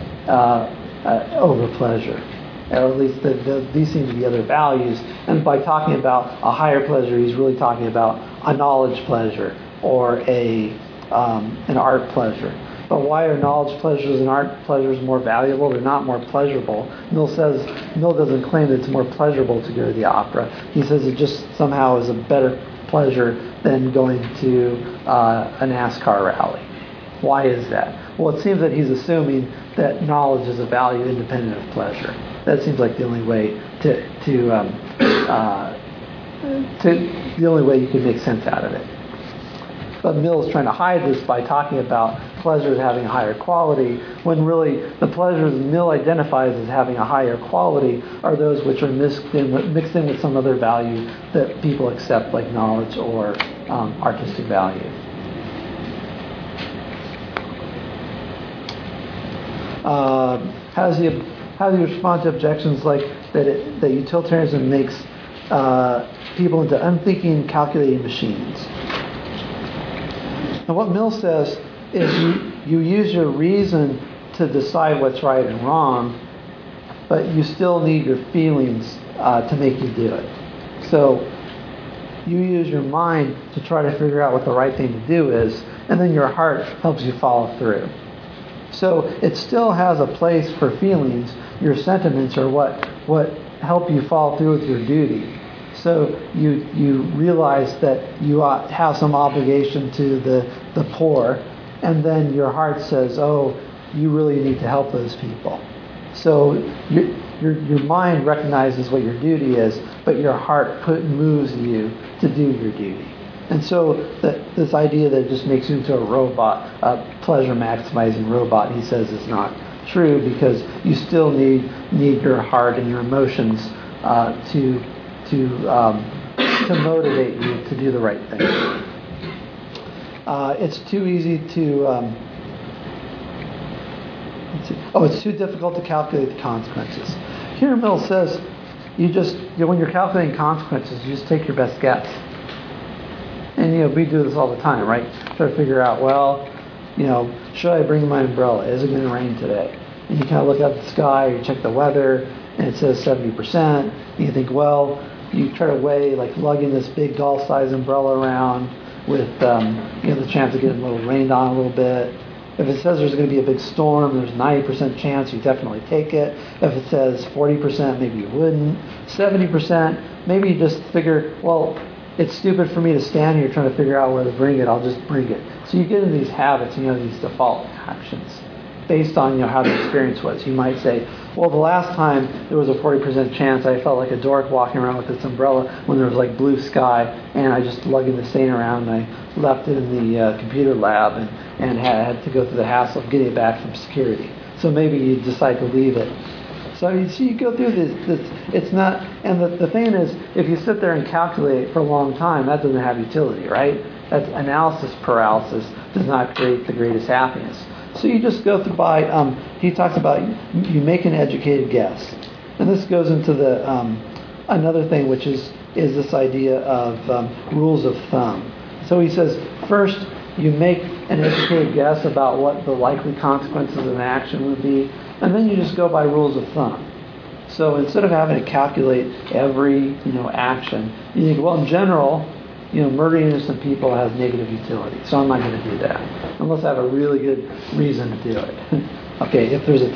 over pleasure. Or at least these seem to be other values. And by talking about a higher pleasure, he's really talking about a knowledge pleasure or an art pleasure. But why are knowledge pleasures and art pleasures more valuable? They're not more pleasurable. Mill doesn't claim that it's more pleasurable to go to the opera. He says it just somehow is a better pleasure than going to a NASCAR rally. Why is that? Well, it seems that he's assuming that knowledge is a value independent of pleasure. That seems like the only way the only way you can make sense out of it. But Mill is trying to hide this by talking about pleasures having a higher quality, when really the pleasures Mill identifies as having a higher quality are those which are mixed in with some other value that people accept, like knowledge or artistic value. How do you respond to objections like that utilitarianism makes people into unthinking, calculating machines? And what Mill says is you use your reason to decide what's right and wrong, but you still need your feelings to make you do it. So you use your mind to try to figure out what the right thing to do is, and then your heart helps you follow through. So it still has a place for feelings. Your sentiments are what help you follow through with your duty. So you realize that you have some obligation to the poor, and then your heart says, oh, you really need to help those people. So your mind recognizes what your duty is, but your heart moves you to do your duty. And so this idea that it just makes you into a robot, a pleasure-maximizing robot, he says is not true, because you still need your heart and your emotions to to motivate you to do the right thing. It's too easy to it's too difficult to calculate the consequences. Here Mill says when you're calculating consequences, you just take your best guess. And we do this all the time, right? Try to figure out, should I bring my umbrella? Is it going to rain today? And you kind of look up at the sky, you check the weather, and it says 70%. And you think, you try to weigh like lugging this big golf-sized umbrella around with the chance of getting a little rained on a little bit. If it says there's going to be a big storm, there's 90% chance, you definitely take it. If it says 40%, maybe you wouldn't. 70%, maybe you just figure, it's stupid for me to stand here trying to figure out where to bring it, I'll just bring it. So you get into these habits, these default actions based on how the experience was. You might say, the last time there was a 40% chance I felt like a dork walking around with this umbrella when there was like blue sky, and I just lugged the stain around and I left it in the computer lab and had to go through the hassle of getting it back from security. So maybe you decide to leave it. So you go through this, it's not, and the thing is, if you sit there and calculate for a long time, that doesn't have utility, right? That's analysis paralysis does not create the greatest happiness. So you just go through he talks about you make an educated guess. And this goes into the another thing, which is this idea of rules of thumb. So he says, first, you make an educated guess about what the likely consequences of an action would be, and then you just go by rules of thumb. So instead of having to calculate every action, you think, in general, murdering innocent people has negative utility, so I'm not going to do that unless I have a really good reason to do it. Okay, if there's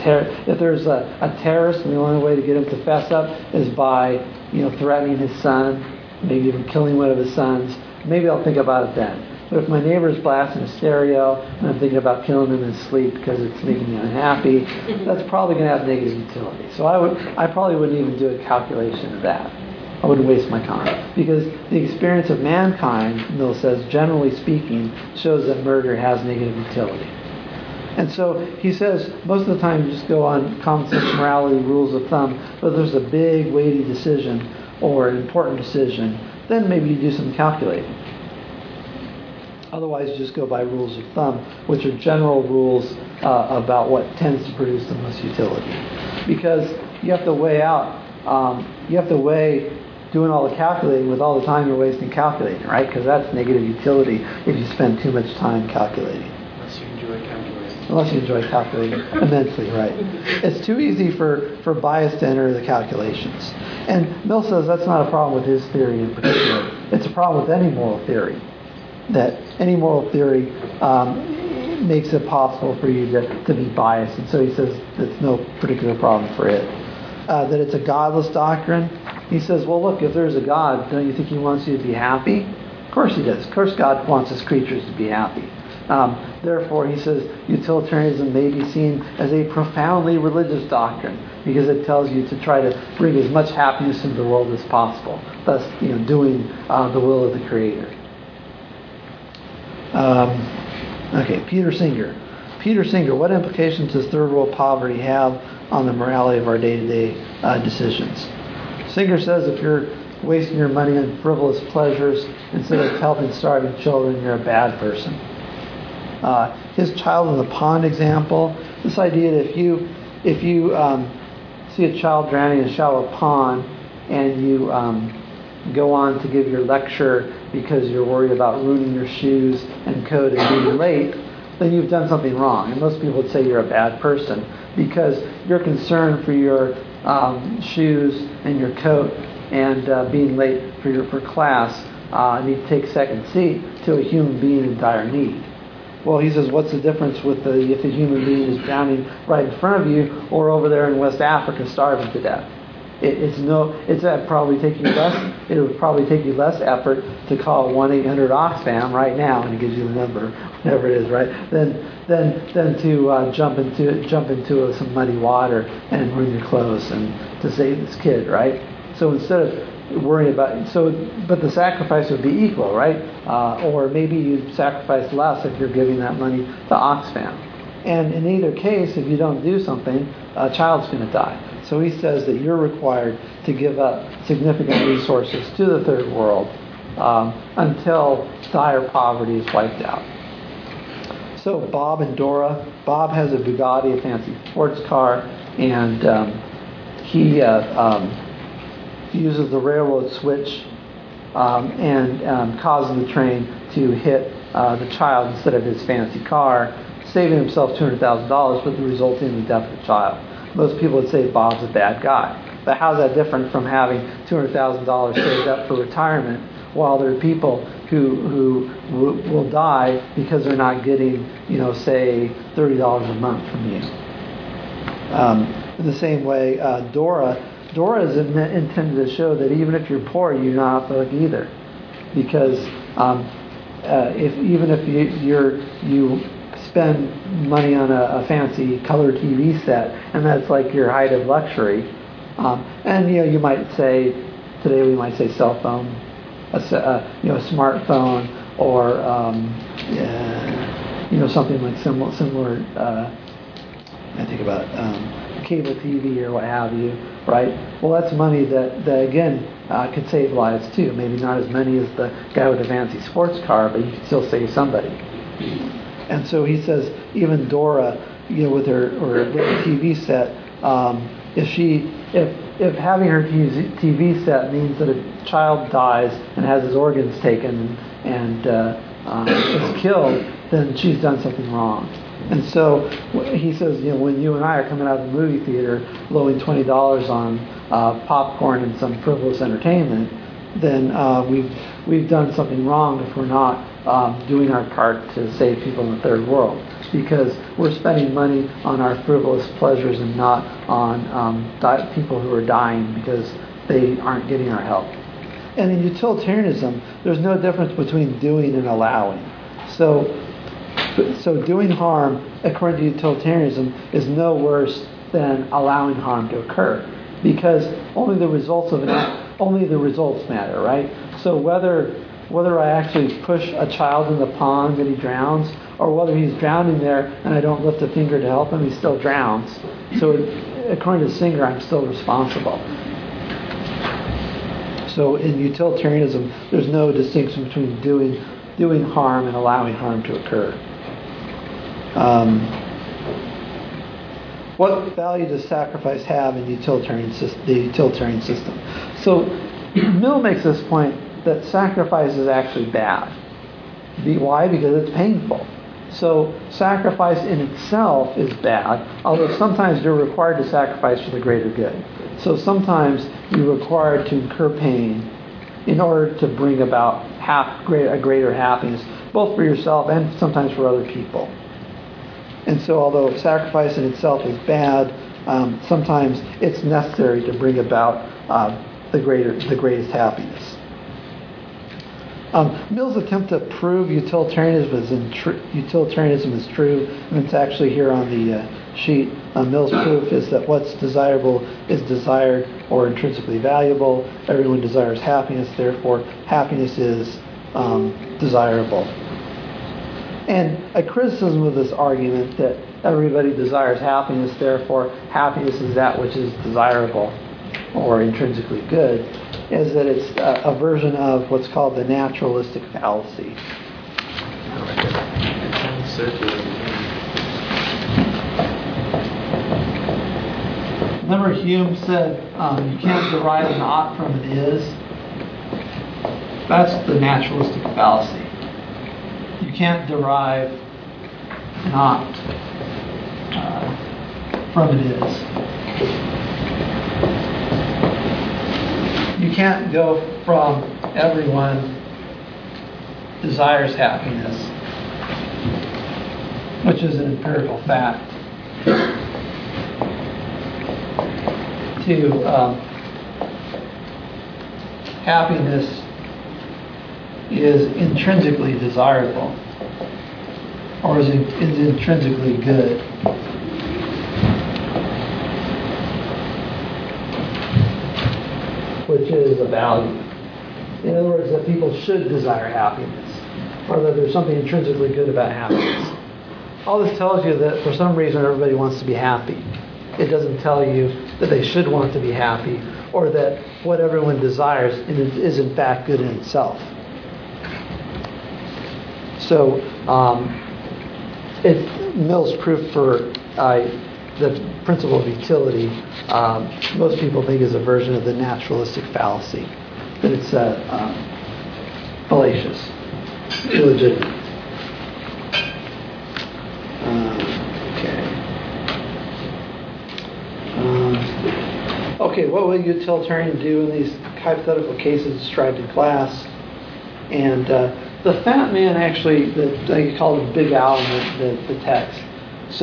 a terrorist, and the only way to get him to fess up is by threatening his son, maybe even killing one of his sons, maybe I'll think about it then. But if my neighbor is blasting a stereo and I'm thinking about killing him in his sleep because it's making me unhappy, that's probably going to have negative utility. So I probably wouldn't even do a calculation of that. I wouldn't waste my time. Because the experience of mankind, Mill says, generally speaking, shows that murder has negative utility. And so he says, most of the time you just go on common sense morality, rules of thumb, but there's a big, weighty decision or an important decision, then maybe you do some calculating. Otherwise, you just go by rules of thumb, which are general rules about what tends to produce the most utility. Because you have to weigh doing all the calculating with all the time you're wasting calculating, right? Because that's negative utility if you spend too much time calculating. Unless you enjoy calculating immensely, right? It's too easy for bias to enter the calculations. And Mill says that's not a problem with his theory in particular. It's a problem with any moral theory. That any moral theory makes it possible for you to be biased. And so he says that's no particular problem for it. That it's a godless doctrine. He says, look, if there's a God, don't you think he wants you to be happy? Of course he does. Of course God wants his creatures to be happy. Therefore, he says, utilitarianism may be seen as a profoundly religious doctrine because it tells you to try to bring as much happiness into the world as possible, thus doing the will of the Creator. Peter Singer. Peter Singer, what implications does third world poverty have on the morality of our day-to-day decisions? Singer says if you're wasting your money on frivolous pleasures instead of helping starving children, you're a bad person. His child in the pond example, this idea that if you see a child drowning in a shallow pond and you go on to give your lecture because you're worried about ruining your shoes and coat and being late, then you've done something wrong. And most people would say you're a bad person because you're concerned for your shoes and your coat and being late for class, need to take second seat to a human being in dire need. Well, he says, what's the difference if a human being is drowning right in front of you or over there in West Africa starving to death? It would probably take you less effort to call 1-800-OXFAM right now, and it gives you the number, whatever it is, right? Than to jump into some muddy water and ruin your clothes and to save this kid, right? So instead of worrying about but the sacrifice would be equal, right? Or maybe you sacrifice less if you're giving that money to Oxfam. And in either case, if you don't do something, a child's going to die. So he says that you're required to give up significant resources to the third world until dire poverty is wiped out. So Bob and Dora. Bob has a Bugatti, a fancy sports car, and he uses the railroad switch and causes the train to hit the child instead of his fancy car, saving himself $200,000, but resulting in the death of the child. Most people would say Bob's a bad guy. But how's that different from having $200,000 saved up for retirement, while there are people who will die because they're not getting, say, $30 a month from you? In the same way, Dora is intended to show that even if you're poor, you're not a thug either, because if you spend money on a fancy color TV set, and that's like your height of luxury, and you might say today we might say cell phone, a smartphone, or something like similar. I think about cable TV or what have you, right? Well, that's money that again could save lives too. Maybe not as many as the guy with a fancy sports car, but you could still save somebody. And so he says, even Dora, with her little TV set, if having her TV set means that a child dies and has his organs taken and is killed, then she's done something wrong. And so he says, when you and I are coming out of the movie theater, blowing $20 on popcorn and some frivolous entertainment, then we've done something wrong if we're not doing our part to save people in the third world, because we're spending money on our frivolous pleasures and not on people who are dying because they aren't getting our help. And in utilitarianism, there's no difference between doing and allowing. So doing harm, according to utilitarianism, is no worse than allowing harm to occur, because only the results matter, right? So whether I actually push a child in the pond and he drowns, or whether he's drowning there and I don't lift a finger to help him, he still drowns. So according to Singer, I'm still responsible. So in utilitarianism, there's no distinction between doing harm and allowing harm to occur. What value does sacrifice have in the utilitarian system? So Mill makes this point that sacrifice is actually bad. Why? Because it's painful. So sacrifice in itself is bad, although sometimes you're required to sacrifice for the greater good. So sometimes you're required to incur pain in order to bring about a greater happiness, both for yourself and sometimes for other people. And so although sacrifice in itself is bad, sometimes it's necessary to bring about the greatest happiness. Mill's attempt to prove utilitarianism is true, and it's actually here on the sheet. Mill's proof is that what's desirable is desired or intrinsically valuable. Everyone desires happiness, therefore happiness is desirable. And a criticism of this argument that everybody desires happiness, therefore happiness is that which is desirable or intrinsically good, is that it's a version of what's called the naturalistic fallacy. Remember Hume said you can't derive an ought from an is? That's the naturalistic fallacy. You can't derive an ought from an is. You can't go from everyone desires happiness, which is an empirical fact, to happiness is intrinsically desirable or is intrinsically good. Which is a value. In other words, that people should desire happiness, or that there's something intrinsically good about happiness. All this tells you that for some reason everybody wants to be happy. It doesn't tell you that they should want to be happy, or that what everyone desires is in fact good in itself. So Mill's proof for the principle of utility, most people think is a version of the naturalistic fallacy, that it's fallacious, illegitimate. Okay, what will a utilitarian do in these hypothetical cases described in class? And the fat man actually, you call it Big Al in the text. So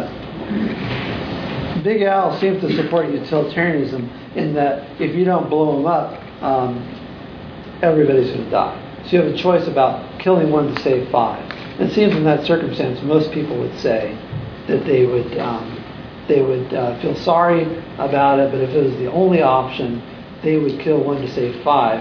Big Al seems to support utilitarianism in that if you don't blow him up, everybody's going to die. So you have a choice about killing one to save five. It seems in that circumstance, most people would say that they would feel sorry about it, but if it was the only option, they would kill one to save five,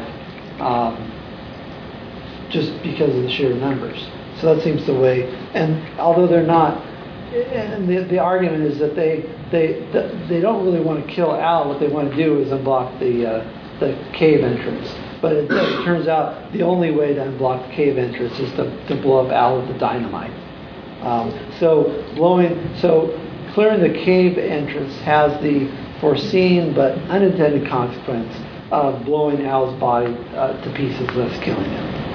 just because of the sheer numbers. So that seems the way. And although they're not, and the argument is that they don't really want to kill Al. What they want to do is unblock the cave entrance. But it turns out the only way to unblock the cave entrance is to blow up Al with the dynamite. So clearing the cave entrance has the foreseen but unintended consequence of blowing Al's body to pieces, thus killing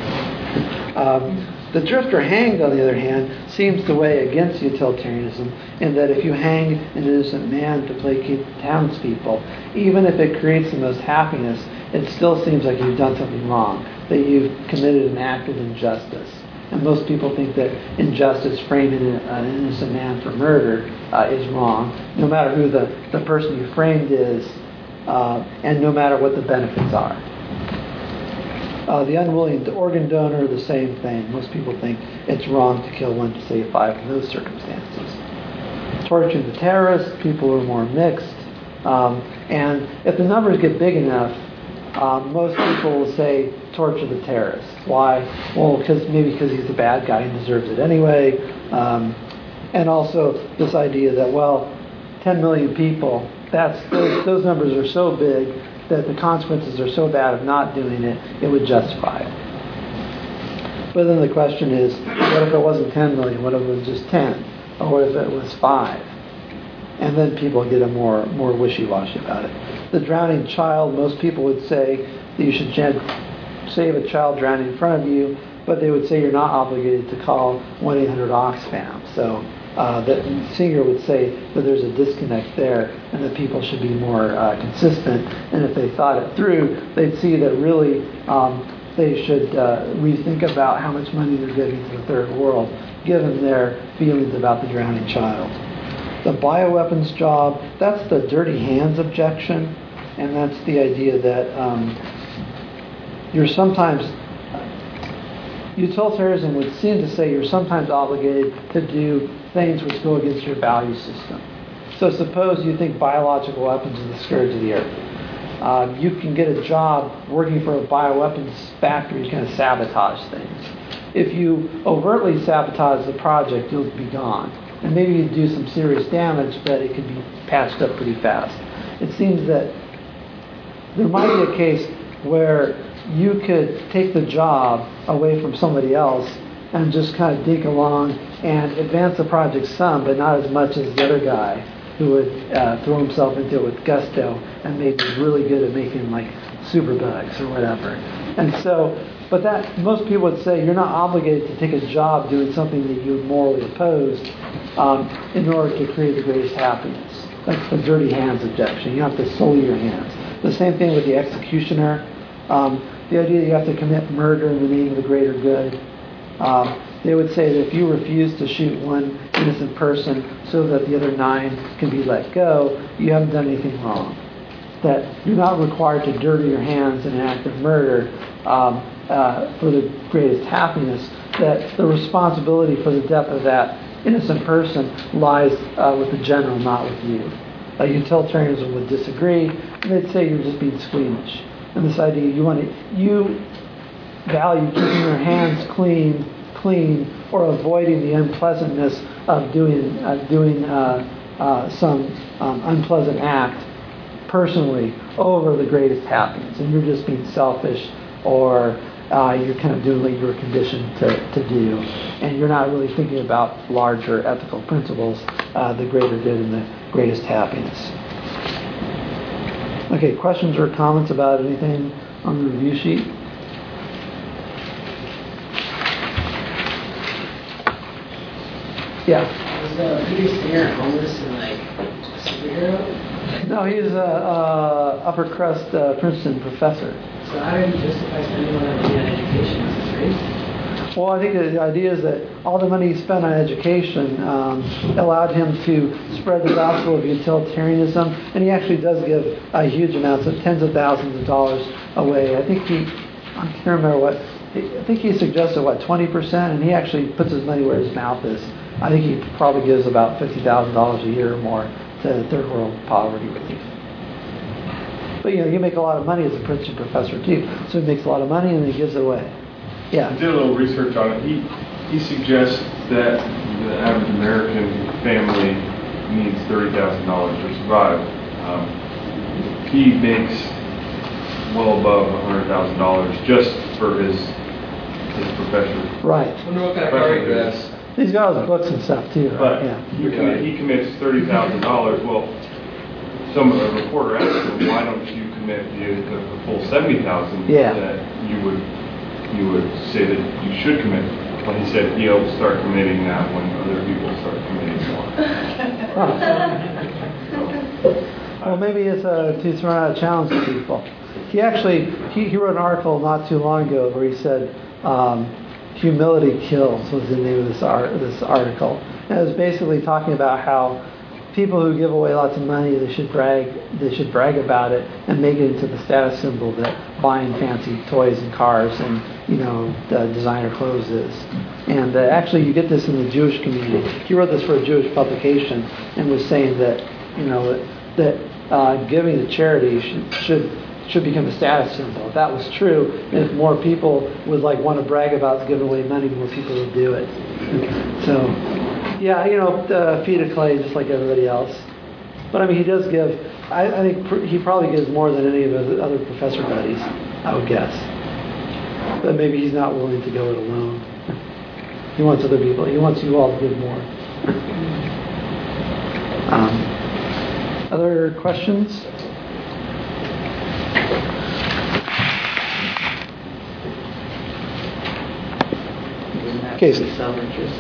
him. The drifter hanged, on the other hand, seems to weigh against utilitarianism in that if you hang an innocent man to placate the townspeople, even if it creates the most happiness, it still seems like you've done something wrong, that you've committed an act of injustice. And most people think that injustice, framing an innocent man for murder, is wrong, no matter who the person you framed is, and no matter what the benefits are. The unwilling organ donor, the same thing. Most people think it's wrong to kill one to save five in those circumstances. Torturing the terrorists, people are more mixed. And if the numbers get big enough, most people will say torture the terrorist. Why? Well, maybe because he's a bad guy and deserves it anyway. And also this idea that, 10 million people, those numbers are so big that the consequences are so bad of not doing it, it would justify it. But then the question is, what if it wasn't 10 million? What if it was just 10? Or what if it was 5? And then people get a more wishy-washy about it. The drowning child, most people would say that you should save a child drowning in front of you, but they would say you're not obligated to call 1-800-OXFAM. So the Singer would say that there's a disconnect there and that people should be more consistent. And if they thought it through, they'd see that really they should rethink about how much money they're giving to the third world, given their feelings about the drowning child. The bioweapons job, that's the dirty hands objection, and that's the idea that you're sometimes, utilitarianism would seem to say you're sometimes obligated to do things which go against your value system. So suppose you think biological weapons are the scourge of the earth. You can get a job working for a bioweapons factory, you kind of sabotage things. If you overtly sabotage the project, you'll be gone. And maybe you do some serious damage, but it can be patched up pretty fast. It seems that there might be a case where you could take the job away from somebody else and just kind of dig along and advance the project some, but not as much as the other guy who would throw himself into it with gusto and maybe really good at making like superbugs or whatever. And so, but that most people would say you're not obligated to take a job doing something that you morally oppose in order to create the greatest happiness. That's the dirty hands objection. You have to sully your hands. The same thing with the executioner. The idea that you have to commit murder in the name of the greater good. They would say that if you refuse to shoot one innocent person so that the other 9 can be let go, you haven't done anything wrong. That you're not required to dirty your hands in an act of murder for the greatest happiness, that the responsibility for the death of that innocent person lies with the general, not with you. Utilitarianism would disagree, and they'd say you're just being squeamish. And this idea you value keeping your hands clean, or avoiding the unpleasantness of doing some unpleasant act personally over the greatest happiness, and you're just being selfish, or you're kind of doing what you were conditioned to do, and you're not really thinking about larger ethical principles, the greater good and the greatest happiness. Okay, questions or comments about anything on the review sheet? Yeah. Was Peter Singer homeless and like a superhero? No, he's a upper crust Princeton professor. So how did he justify spending all that money on education? Is this race? Well, I think the idea is that all the money he spent on education allowed him to spread the gospel of utilitarianism, and he actually does give huge amounts of tens of thousands of dollars away. I can't remember what, I think he suggested 20%, and he actually puts his money where his mouth is. I think he probably gives about $50,000 a year or more to third world poverty relief. But you make a lot of money as a Princeton professor too, so he makes a lot of money and he gives it away. Yeah. I did a little research on it. He suggests that the average American family needs $30,000 to survive. He makes well above $100,000 just for his profession. Right. I wonder what kind of car he drives. He's got all his books and stuff too. Right? But Yeah. he commits $30,000. Well, some of the reporter asked him, why don't you commit the full $70,000 Yeah. that you would say that you should commit? Well, he said he'll start committing that when other people start committing more. Well, maybe it's to throw out a challenge to people. He actually he wrote an article not too long ago where he said "Humility Kills" was the name of this article, and it was basically talking about how people who give away lots of money, they should brag about it and make it into the status symbol that buying fancy toys and cars and designer clothes is. And actually, you get this in the Jewish community. He wrote this for a Jewish publication and was saying that that giving to charity should become a status symbol. If that was true, and if more people would want to brag about giving away money, more people would do it. So, yeah, feet of clay just like everybody else. But I mean, he does give. I think he probably gives more than any of his other professor buddies, I would guess. But maybe he's not willing to go it alone. He wants other people. He wants you all to give more. Other questions? Casey. Self-interest.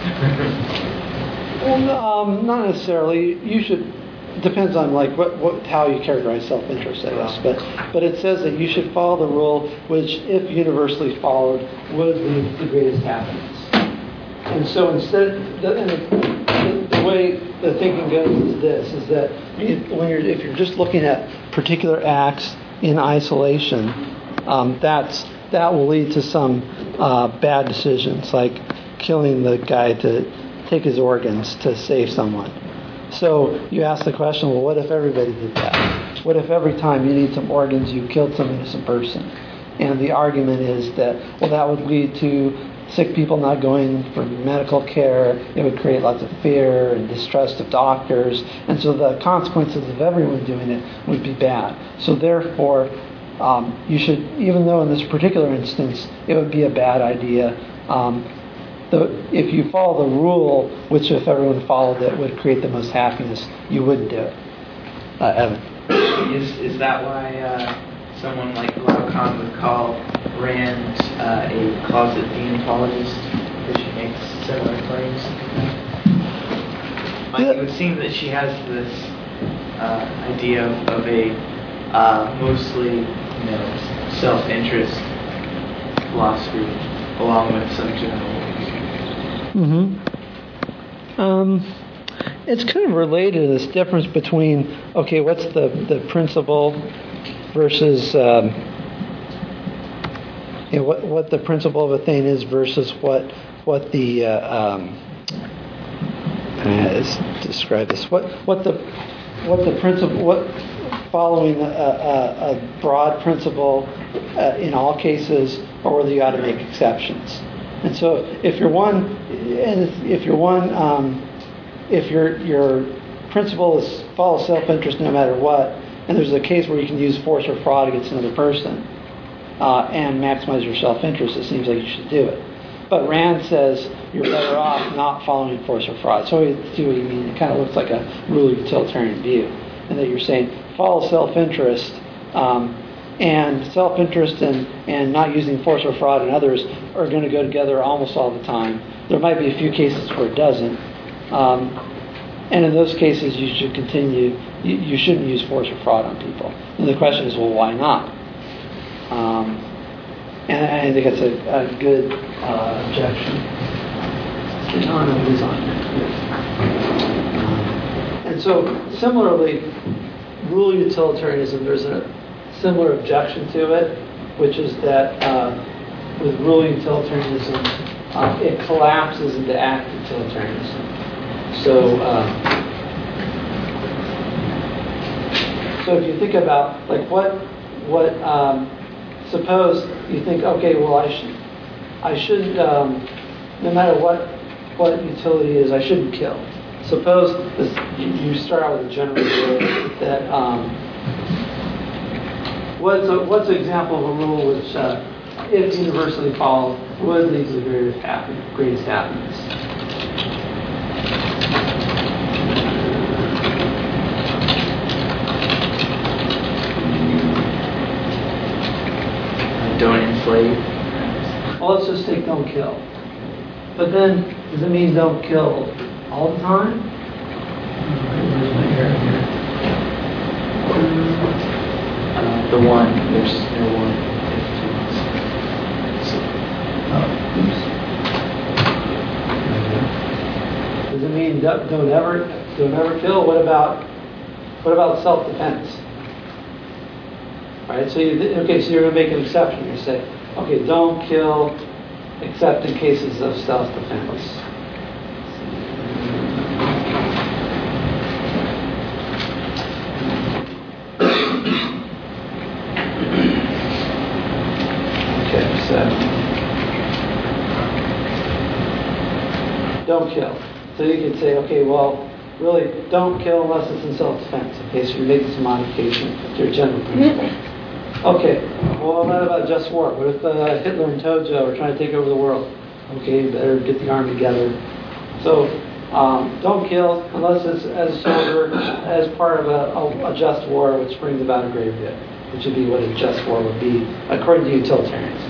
Well, not necessarily. You should. Depends on how you characterize self-interest, I guess. But it says that you should follow the rule, which, if universally followed, would lead to the greatest happiness. And so instead, the way the thinking goes is this: is that if you're just looking at particular acts in isolation, that will lead to some bad decisions, like killing the guy to take his organs to save someone. So you ask the question, well, what if everybody did that? What if every time you need some organs, you killed some innocent person? And the argument is that, well, that would lead to sick people not going for medical care. It would create lots of fear and distrust of doctors. And so the consequences of everyone doing it would be bad. So therefore, you should, even though in this particular instance it would be a bad idea, if you follow the rule, which if everyone followed it would create the most happiness, you wouldn't do it. Evan. Is that why someone like Laocoon would call Rand a closet deontologist, because she makes similar claims? It would seem that she has this idea of a mostly self-interest philosophy, along with some general. It's kind of related to this difference between, what's the principle versus what the principle of a thing is versus what the describe this what the principle following a broad principle in all cases, or whether you got to make exceptions. And so if your principle is follow self-interest no matter what, and there's a case where you can use force or fraud against another person and maximize your self-interest, it seems like you should do it. But Rand says you're better off not following force or fraud. So I see what you mean. It kind of looks like a really utilitarian view, and that you're saying follow self-interest, and self-interest and not using force or fraud in others are going to go together almost all the time. There might be a few cases where it doesn't. And in those cases, you should continue. You shouldn't use force or fraud on people. And the question is, well, why not? And I think that's a good objection. No, it is on there. And so, similarly, rule utilitarianism, there's a similar objection to it, which is that with rule utilitarianism, it collapses into act utilitarianism. So if you think about like what suppose you think, okay, well I shouldn't no matter what utility is, I shouldn't kill. Suppose you start out with a general rule that what's an example of a rule which if universally followed would lead to the greatest happiness? Don't enslave. Well, let's just take don't kill. But then, does it mean don't kill all the time? Where's my arrow here? The one. There's no one. Does it mean don't ever kill? What about self-defense? Right, so you're going to make an exception. You say, okay, don't kill except in cases of self-defense. Okay, so don't kill. So you could say, okay, well, really, don't kill unless it's in self-defense. Okay, so you're making some modification to your general principle. Okay, well, what about just war? What if Hitler and Tojo are trying to take over the world? Okay, you better get the army together. So, don't kill unless it's as a soldier, as part of a just war, which brings about a greater good, which would be what a just war would be, according to utilitarians.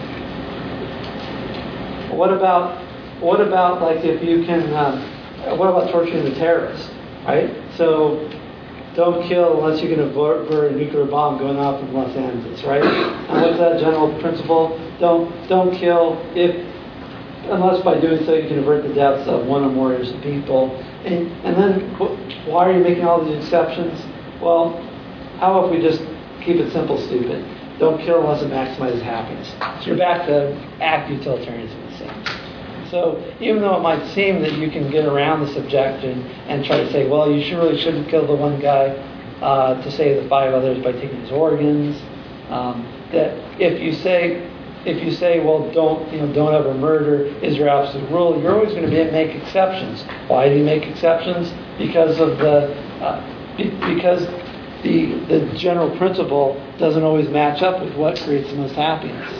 What about like if you can? What about torturing the terrorists? Right? So. Don't kill unless you can avert a nuclear bomb going off in Los Angeles, right? And what's that general principle? Don't kill unless by doing so you can avert the deaths of one or more innocent people. And then why are you making all these exceptions? Well, how about if we just keep it simple, stupid? Don't kill unless it maximizes happiness. So you're back to act utilitarianism in a sense. So even though it might seem that you can get around this objection and try to say, well, you really shouldn't kill the one guy to save the 5 others by taking his organs, that if you say, well, don't ever murder is your absolute rule, you're always going to make exceptions. Why do you make exceptions? Because of because the general principle doesn't always match up with what creates the most happiness.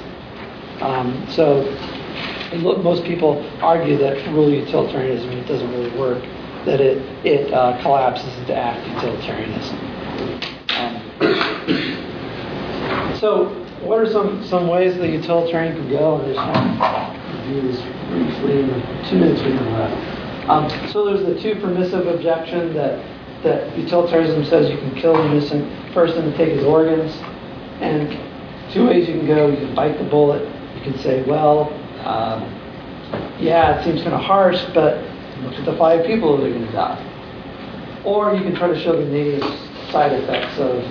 Most people argue that rule utilitarianism, it doesn't really work, that it collapses into act utilitarianism. So what are some ways the utilitarian could go? And just do this briefly in the 2 minutes we have left. So there's the too permissive objection that utilitarianism says you can kill an innocent person and take his organs. And 2 ways you can go. You can bite the bullet. You can say, well, yeah, it seems kind of harsh, but look at the 5 people that are going to die. Or you can try to show the negative side effects of,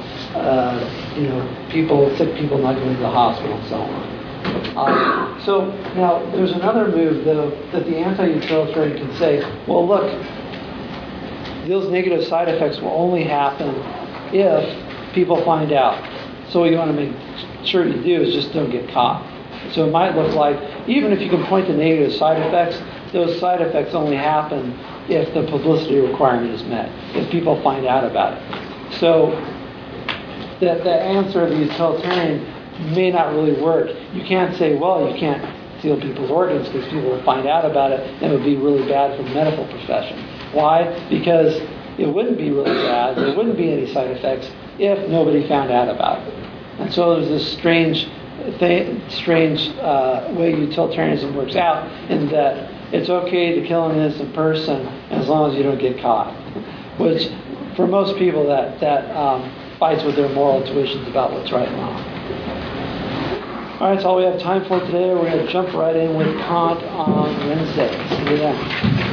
sick people not going to the hospital and so on. So now there's another move, though, that the anti-utilitarian can say, well, look, those negative side effects will only happen if people find out. So what you want to make sure you do is just don't get caught. So it might look like, even if you can point to negative side effects, those side effects only happen if the publicity requirement is met, if people find out about it. So that the answer of the utilitarian may not really work. You can't say, well, you can't steal people's organs because people will find out about it and it would be really bad for the medical profession. Why? Because it wouldn't be really bad, there wouldn't be any side effects if nobody found out about it. And so there's this strange way utilitarianism works out in that it's okay to kill an innocent person as long as you don't get caught, which for most people that fights with their moral intuitions about what's right and wrong. All right, that's all we have time for today. We're going to jump right in with Kant on Wednesday. See you then.